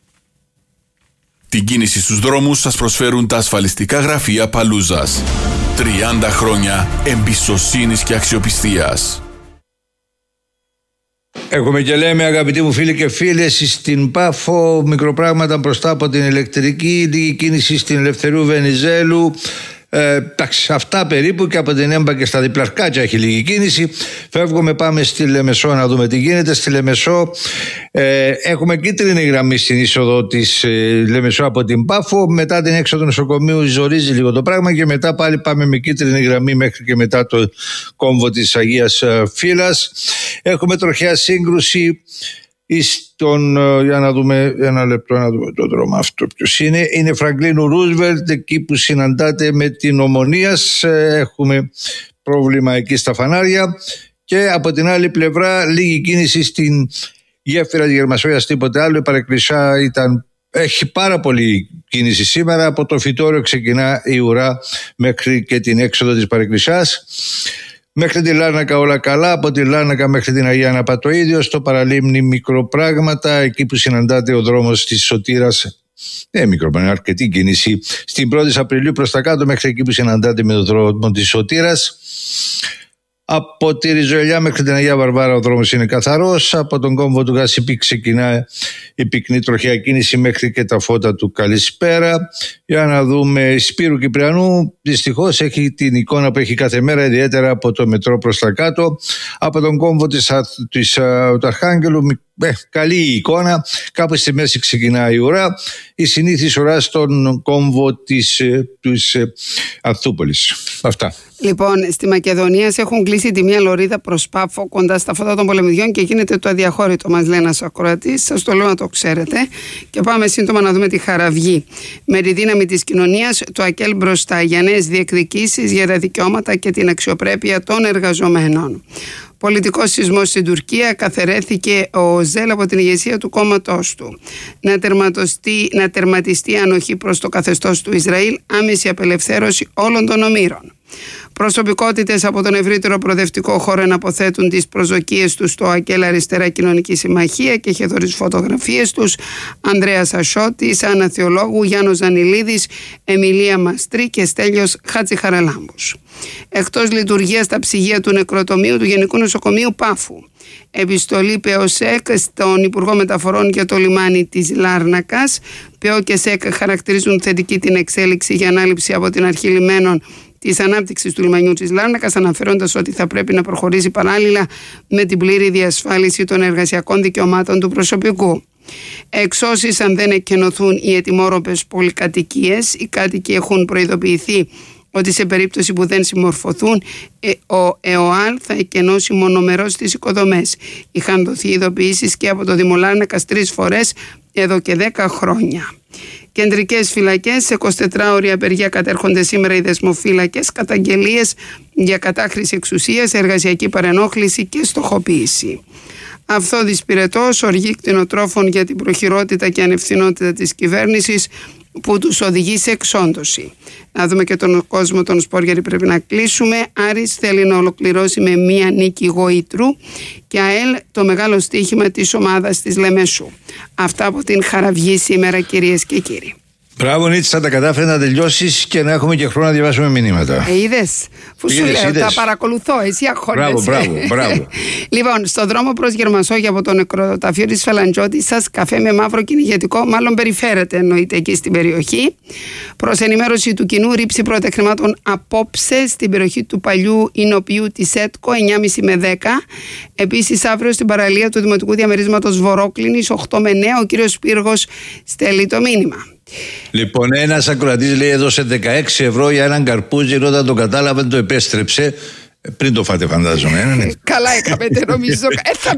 Speaker 16: Την κίνηση στους δρόμους σας προσφέρουν τα ασφαλιστικά γραφεία Παλούζας. 30 χρόνια εμπιστοσύνης και αξιοπιστίας.
Speaker 14: Έχουμε και λέμε, αγαπητοί μου φίλοι και φίλες, στην Πάφο μικροπράγματα μπροστά από την ηλεκτρική, λίγη κίνηση στην Ελευθερίου Βενιζέλου. Εντάξει, αυτά περίπου, και από την Έμπα και στα διπλαρκάκια έχει λίγη κίνηση. Φεύγουμε, πάμε στη Λεμεσό να δούμε τι γίνεται. Στη Λεμεσό έχουμε κίτρινη γραμμή στην είσοδο της Λεμεσό από την Πάφο. Μετά την έξοδο του νοσοκομείου ζορίζει λίγο το πράγμα και μετά πάλι πάμε με κίτρινη γραμμή μέχρι και μετά το κόμβο της Αγίας Φύλας. Έχουμε τροχαία σύγκρουση για να δούμε ένα λεπτό, να δούμε τον δρόμο αυτό ποιος είναι. Είναι Φραγκλίνου Ρούσβελτ, εκεί που συναντάτε με την Ομονίας. Έχουμε πρόβλημα εκεί στα φανάρια. Και από την άλλη πλευρά λίγη κίνηση στην γέφυρα Γερμασόγειας, τίποτε άλλο. Η παρεκκλησιά έχει πάρα πολύ κίνηση σήμερα. Από το φυτόριο ξεκινά η ουρά μέχρι και την έξοδο της παρεκκλησιάς. Μέχρι τη Λάρνακα όλα καλά, από τη Λάρνακα μέχρι την Αγία Αναπά το ίδιο. Στο παραλίμνη μικροπράγματα, εκεί που συναντάται ο δρόμος της Σωτήρας. Μικροπράγματα, αρκετή κίνηση. Στην 1η Απριλίου προς τα κάτω, μέχρι εκεί που συναντάται με τον δρόμο της Σωτήρας. Από τη Ριζοελιά μέχρι την Αγία Βαρβάρα ο δρόμος είναι καθαρός. Από τον κόμβο του Γασιπί ξεκινά η πυκνή τροχαία κίνηση μέχρι και τα φώτα του Καλησπέρα. Για να δούμε, Σπύρου Κυπριανού δυστυχώς έχει την εικόνα που έχει κάθε μέρα, ιδιαίτερα από το μετρό προς τα κάτω. Από τον κόμβο του Αρχάγγελου καλή η εικόνα, κάπου στη μέση ξεκινάει η ουρά, η συνήθις ουρά στον κόμβο της Ανθούπολης. Αυτά.
Speaker 15: Λοιπόν, στη Μακεδονία έχουν κλείσει τη μία λωρίδα προς Πάφο κοντά στα φώτα των Πολεμιδιών και γίνεται το αδιαχώρητο, μας λέει ένας ακροατής. Σας το λέω να το ξέρετε. Και πάμε σύντομα να δούμε τη Χαραυγή. Με τη δύναμη της κοινωνίας, το ΑΚΕΛ μπροστά για νέες διεκδικήσεις για τα δικαιώματα και την αξιοπρέπεια των εργαζομένων. Πολιτικός σεισμός στην Τουρκία, καθαιρέθηκε ο Οζέλ από την ηγεσία του κόμματός του. Να τερματιστεί ανοχή προς το καθεστώς του Ισραήλ, άμεση απελευθέρωση όλων των ομήρων. Προσωπικότητες από τον ευρύτερο προοδευτικό χώρο εναποθέτουν τις προσδοκίες τους στο ΑΚΕΛ Αριστερά Κοινωνική Συμμαχία και έχει εδώ τις φωτογραφίες τους. Ανδρέας Ασώτης, Άννα Θεολόγου, Γιάννος Ζανιλίδης, Εμιλία Μαστρή και Στέλιος Χατζηχαραλάμπους. Εκτός λειτουργίας τα ψυγεία του νεκροτομείου του Γενικού Νοσοκομείου Πάφου. Επιστολή ΠΕΟΣΕΚ στον Υπουργό Μεταφορών για το λιμάνι της Λάρνακας. ΠΕΟ και ΣΕΚ χαρακτηρίζουν θετική την εξέλιξη για ανάληψη από την αρχή λιμένων της ανάπτυξης του λιμανιού της Λάρνακας, αναφέροντας ότι θα πρέπει να προχωρήσει παράλληλα με την πλήρη διασφάλιση των εργασιακών δικαιωμάτων του προσωπικού. Εξώσεις αν δεν εκκενωθούν οι ετοιμόρροπες πολυκατοικίες. Οι κάτοικοι έχουν προειδοποιηθεί ότι σε περίπτωση που δεν συμμορφωθούν, ο ΕΟΑΛ θα εκκενώσει μονομερώς τις οικοδομές. Είχαν δοθεί ειδοποιήσεις και από το Δήμο Λάρνακας 3 φορές εδώ και 10 χρόνια. Κεντρικές φυλακές, σε 24ωρη απεργία κατέρχονται σήμερα οι δεσμοφύλακες, καταγγελίες για κατάχρηση εξουσίας, εργασιακή παρενόχληση και στοχοποίηση. Αυθόδης πυρετός, οργή κτηνοτρόφων για την προχειρότητα και ανευθυνότητα της κυβέρνησης που τους οδηγεί σε εξόντωση. Να δούμε και τον κόσμο των σπορ, γιατί πρέπει να κλείσουμε. Άρης θέλει να ολοκληρώσει με μία νίκη γοήτρου και ΑΕΛ το μεγάλο στοίχημα της ομάδας της Λεμεσού. Αυτά από την Χαραυγή σήμερα, κυρίες και κύριοι.
Speaker 14: Μπράβο Νίτσα, τα κατάφερε να τελειώσεις και να έχουμε και χρόνο να διαβάσουμε μηνύματα.
Speaker 15: Είδες, που σου λέω, τα παρακολουθώ, εσύ αγχώνεσαι.
Speaker 14: Μπράβο.
Speaker 15: Λοιπόν, στο δρόμο προς Γερμασόγεια από το νεκροταφείο της Φαλαντζώτισσας, καφέ με μαύρο κυνηγετικό, μάλλον περιφέρεται εννοείται εκεί στην περιοχή. Προς ενημέρωση του κοινού, ρήψη πρώτα χρημάτων απόψε στην περιοχή του παλιού Ινοποιού της ΕΤΚΟ, 9.30 με 10. Επίσης, αύριο στην παραλία του Δημοτικού Διαμερίσματος Βορόκλινης, 8 με 9, ο κύριος Σπύργος στέλνει το μήνυμα.
Speaker 14: Λοιπόν, ένας ακροατής λέει έδωσε 16 ευρώ για έναν καρπούζι, όταν το κατάλαβε το επέστρεψε. Πριν το φάτε, φαντάζομαι.
Speaker 15: Καλά έκαμε, νομίζω. Θα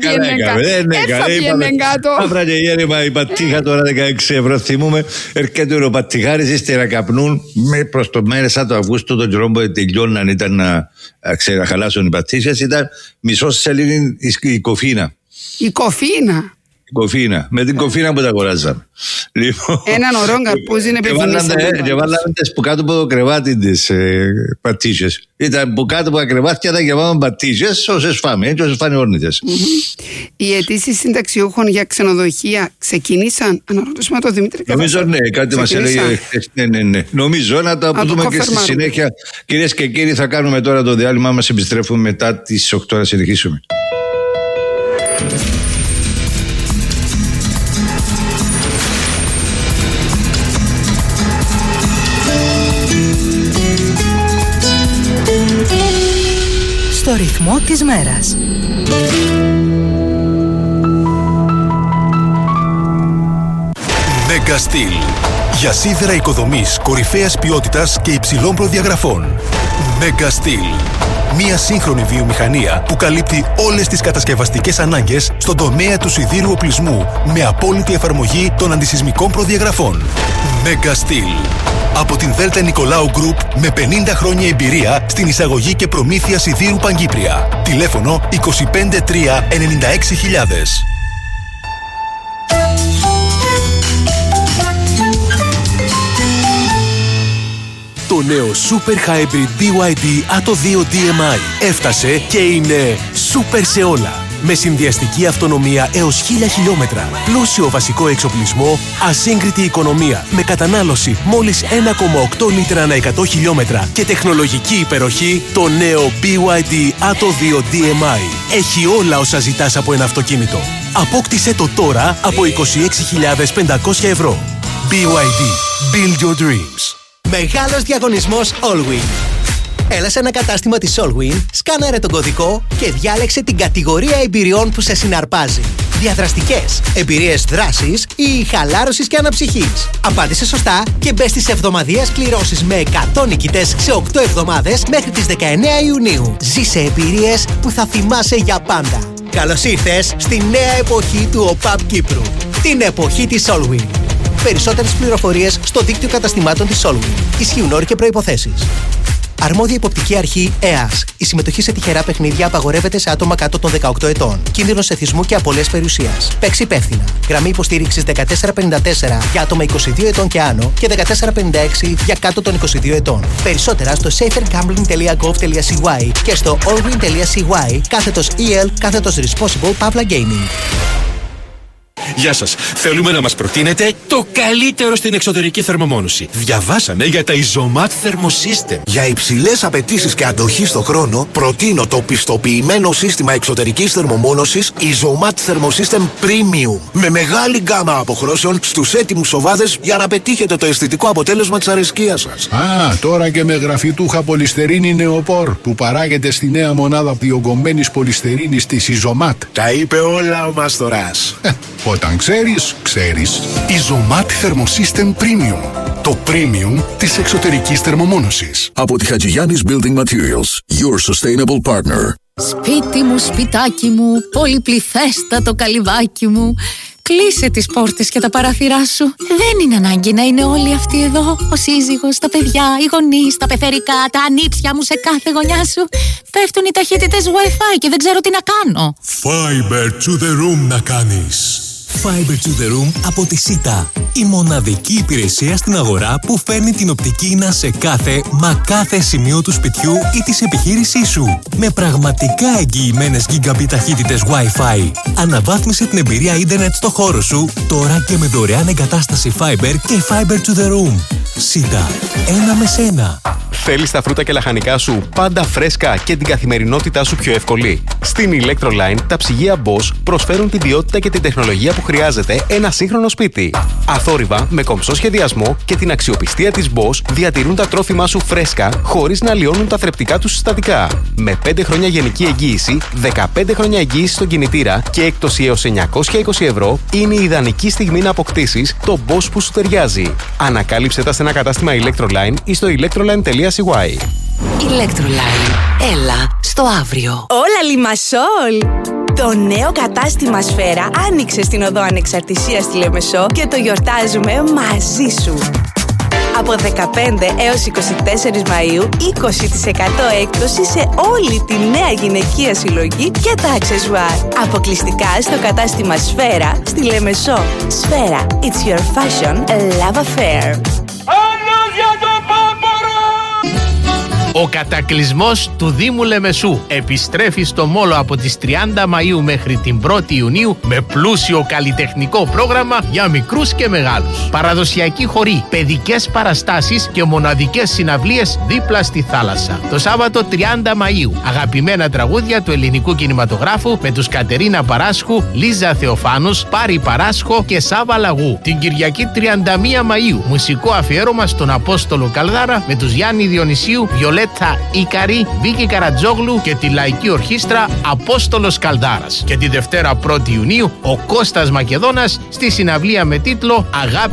Speaker 15: πιένε κάτω.
Speaker 14: Αύρα και γέρημα η πατήχα τώρα 16 ευρώ. Θυμούμε, έρχεται ο πατηχάρης ύστερα καπνούν προς το μέρες σαν το Αυγούστο, τον καιρό που τελειώναν, ήταν να χαλάσουν οι πατήσες. Ήταν μισό σελήνη η κοφίνα.
Speaker 15: Η κοφίνα.
Speaker 14: Με την κοφίνα που τα αγοράζαμε. Λοιπόν,
Speaker 15: έναν ωραίο καρπούζι είναι πεθυμίσαμε.
Speaker 14: Και βάλαμε τις που κάτω από το κρεβάτι τις πατήσες. Ήταν που κάτω από τα κρεβάτια τα γεμάμε πατήσες, όσες φάμε, έτσι όσες φάνε όρνητες.
Speaker 15: Οι αιτήσεις συνταξιούχων για ξενοδοχεία ξεκίνησαν. Αναρωτήσουμε τον Δημήτρη.
Speaker 14: Νομίζω ναι, κάτι μας έλεγε. Ναι. Νομίζω να τα πούμε και στη συνέχεια. Κυρίες και κύριοι, θα κάνουμε τώρα το διάλειμμα μας, επιστρέφουμε μετά τις 8 να συνεχίσουμε.
Speaker 23: ρυθμό της μέρας.
Speaker 24: Mega Steel. Για σίδερα οικοδομής κορυφαίας ποιότητας και υψηλών προδιαγραφών. Mega Steel. Μια σύγχρονη βιομηχανία που καλύπτει όλες τις κατασκευαστικές ανάγκες στον τομέα του σιδήρου οπλισμού με απόλυτη εφαρμογή των αντισυσμικών προδιαγραφών. Mega Steel. Από την Δέλτα Νικολάου Group με 50 χρόνια εμπειρία στην εισαγωγή και προμήθεια σιδήρου Παγκύπρια. Τηλέφωνο 253 96 000.
Speaker 1: Το νέο Super Hybrid BYD Atto 2 DMI έφτασε και είναι super σε όλα. Με συνδυαστική αυτονομία έως 1000 χιλιόμετρα, πλούσιο βασικό εξοπλισμό, ασύγκριτη οικονομία, με κατανάλωση μόλις 1,8 λίτρα ανά 100 χιλιόμετρα και τεχνολογική υπεροχή, το νέο BYD Atto 2 DMI έχει όλα όσα ζητάς από ένα αυτοκίνητο. Απόκτησέ το τώρα από 26.500 ευρώ. BYD. Build your dreams.
Speaker 9: Μεγάλος διαγωνισμός Allwyn. Έλα σε ένα κατάστημα της Allwyn, σκάναρε τον κωδικό και διάλεξε την κατηγορία εμπειριών που σε συναρπάζει. Διαδραστικές, εμπειρίες δράσης ή χαλάρωσης και αναψυχής. Απάντησε σωστά και μπες στις εβδομαδιαίες κληρώσεις με 100 νικητές σε 8 εβδομάδες μέχρι τις 19 Ιουνίου. Ζήσε εμπειρίες που θα θυμάσαι για πάντα. Καλώς ήρθες στη νέα εποχή του ΟΠΑΠ Κύπρου. Την εποχή της Allwyn. Περισσότερες πληροφορίες στο δίκτυο καταστημάτων της Allwyn. Ισχύουν όροι και προϋποθέσεις. Αρμόδια υποπτική αρχή ΕΑΣ. Η συμμετοχή σε τυχερά παιχνίδια απαγορεύεται σε άτομα κάτω των 18 ετών. Κίνδυνος εθισμού και απώλειας περιουσίας. Παίξει υπεύθυνα. Γραμμή υποστήριξης 1454 για άτομα 22 ετών και άνω και 1456 για κάτω των 22 ετών. Περισσότερα στο safergambling.gov.cy και στο allwyn.cy/EL/responsible Pavla Gaming.
Speaker 3: Γεια σας. Θέλουμε να μας προτείνετε το καλύτερο στην εξωτερική θερμομόνωση. Διαβάσαμε για τα Isomat Thermosystem.
Speaker 5: Για υψηλές απαιτήσεις και αντοχή στο χρόνο, προτείνω το πιστοποιημένο σύστημα εξωτερικής θερμομόνωσης Isomat Thermosystem Premium. Με μεγάλη γκάμα αποχρώσεων στους έτοιμους σοβάδες για να πετύχετε το αισθητικό αποτέλεσμα της αρεσκίας σας.
Speaker 7: Τώρα και με γραφιτούχα πολυστερίνη νεοπόρ που παράγεται στη νέα μονάδα διογκωμένης πολυστερίνης της Isomat.
Speaker 5: Τα είπε όλα ο Μαστοράς.
Speaker 7: Όταν ξέρεις, ξέρεις.
Speaker 24: Isomat Thermosystem Premium. Το premium της εξωτερικής θερμομόνωσης.
Speaker 12: Από τη Χατζηγιάννης Building Materials, your sustainable partner.
Speaker 23: Σπίτι μου, σπιτάκι μου, πολυπληθέστατο καλυβάκι μου. Κλείσε τις πόρτες και τα παράθυρά σου. Δεν είναι ανάγκη να είναι όλοι αυτοί εδώ. Ο σύζυγος, τα παιδιά, οι γονείς, τα πεθερικά, τα ανήψια μου σε κάθε γωνιά σου. Πέφτουν οι ταχύτητες Wi-Fi και δεν ξέρω τι να κάνω.
Speaker 25: Fiber to the room να κάνεις. Fiber to the room από τη ΣΥΤΑ. Η μοναδική υπηρεσία στην αγορά που φέρνει την οπτική ίνα σε κάθε σημείο του σπιτιού ή της επιχείρησής σου. Με πραγματικά εγγυημένες gigabit ταχύτητες Wi-Fi. Αναβάθμισε την εμπειρία ίντερνετ στο χώρο σου τώρα και με δωρεάν εγκατάσταση Fiber και Fiber to the room. ΣΥΤΑ. Ένα με σένα.
Speaker 26: Θέλεις τα φρούτα και λαχανικά σου πάντα φρέσκα και την καθημερινότητά σου πιο εύκολη? Στην Electroline τα ψυγεία Bosch προσφέρουν την ποιότητα και την τεχνολογία που χρειάζεται ένα σύγχρονο σπίτι. Αθόρυβα, με κομψό σχεδιασμό και την αξιοπιστία της Bosch διατηρούν τα τρόφιμά σου φρέσκα χωρίς να λιώνουν τα θρεπτικά τους συστατικά. Με 5 χρόνια γενική εγγύηση, 15 χρόνια εγγύηση στον κινητήρα και έκπτωση έως 920 ευρώ, είναι η ιδανική στιγμή να αποκτήσεις το Bosch που σου ταιριάζει. Ανακάλυψε τα σε ένα κατάστημα Electroline ή στο electroline.cy.
Speaker 10: Electroline. Έλα στο αύριο.
Speaker 23: Όλα Λιμασόλ! Το νέο κατάστημα Σφαίρα άνοιξε στην Οδό Ανεξαρτησίας στη Λεμεσό και το γιορτάζουμε μαζί σου. Από 15 έως 24 Μαΐου, 20% έκπτωση σε όλη τη νέα γυναικεία συλλογή και τα αξεσουάρ. Αποκλειστικά στο κατάστημα Σφαίρα στη Λεμεσό. Σφαίρα, it's your fashion love affair.
Speaker 27: Ο κατακλυσμός του Δήμου Λεμεσού επιστρέφει στο Μόλο από τις 30 Μαΐου μέχρι την 1η Ιουνίου με πλούσιο καλλιτεχνικό πρόγραμμα για μικρούς και μεγάλους. Παραδοσιακοί χοροί, παιδικές παραστάσεις και μοναδικές συναυλίες δίπλα στη θάλασσα. Το Σάββατο 30 Μαΐου, αγαπημένα τραγούδια του ελληνικού κινηματογράφου με τους Κατερίνα Παράσχου, Λίζα Θεοφάνους, Πάρη Παράσχο και Σάβα Λαγού. Την Κυριακή 31 Μαΐου, μουσικό αφιέρωμα στον Απόστολο Καλδάρα με τους Γιάννη Διονυσίου, Βιολέτα Νικολέτα Ίκαρη, Βίκη Καρατζόγλου και τη Λαϊκή Ορχήστρα Απόστολος Καλδάρας. Και τη Δευτέρα 1η Ιουνίου ο Κώστας Μακεδόνας στη συναυλία με τίτλο «Αγάπη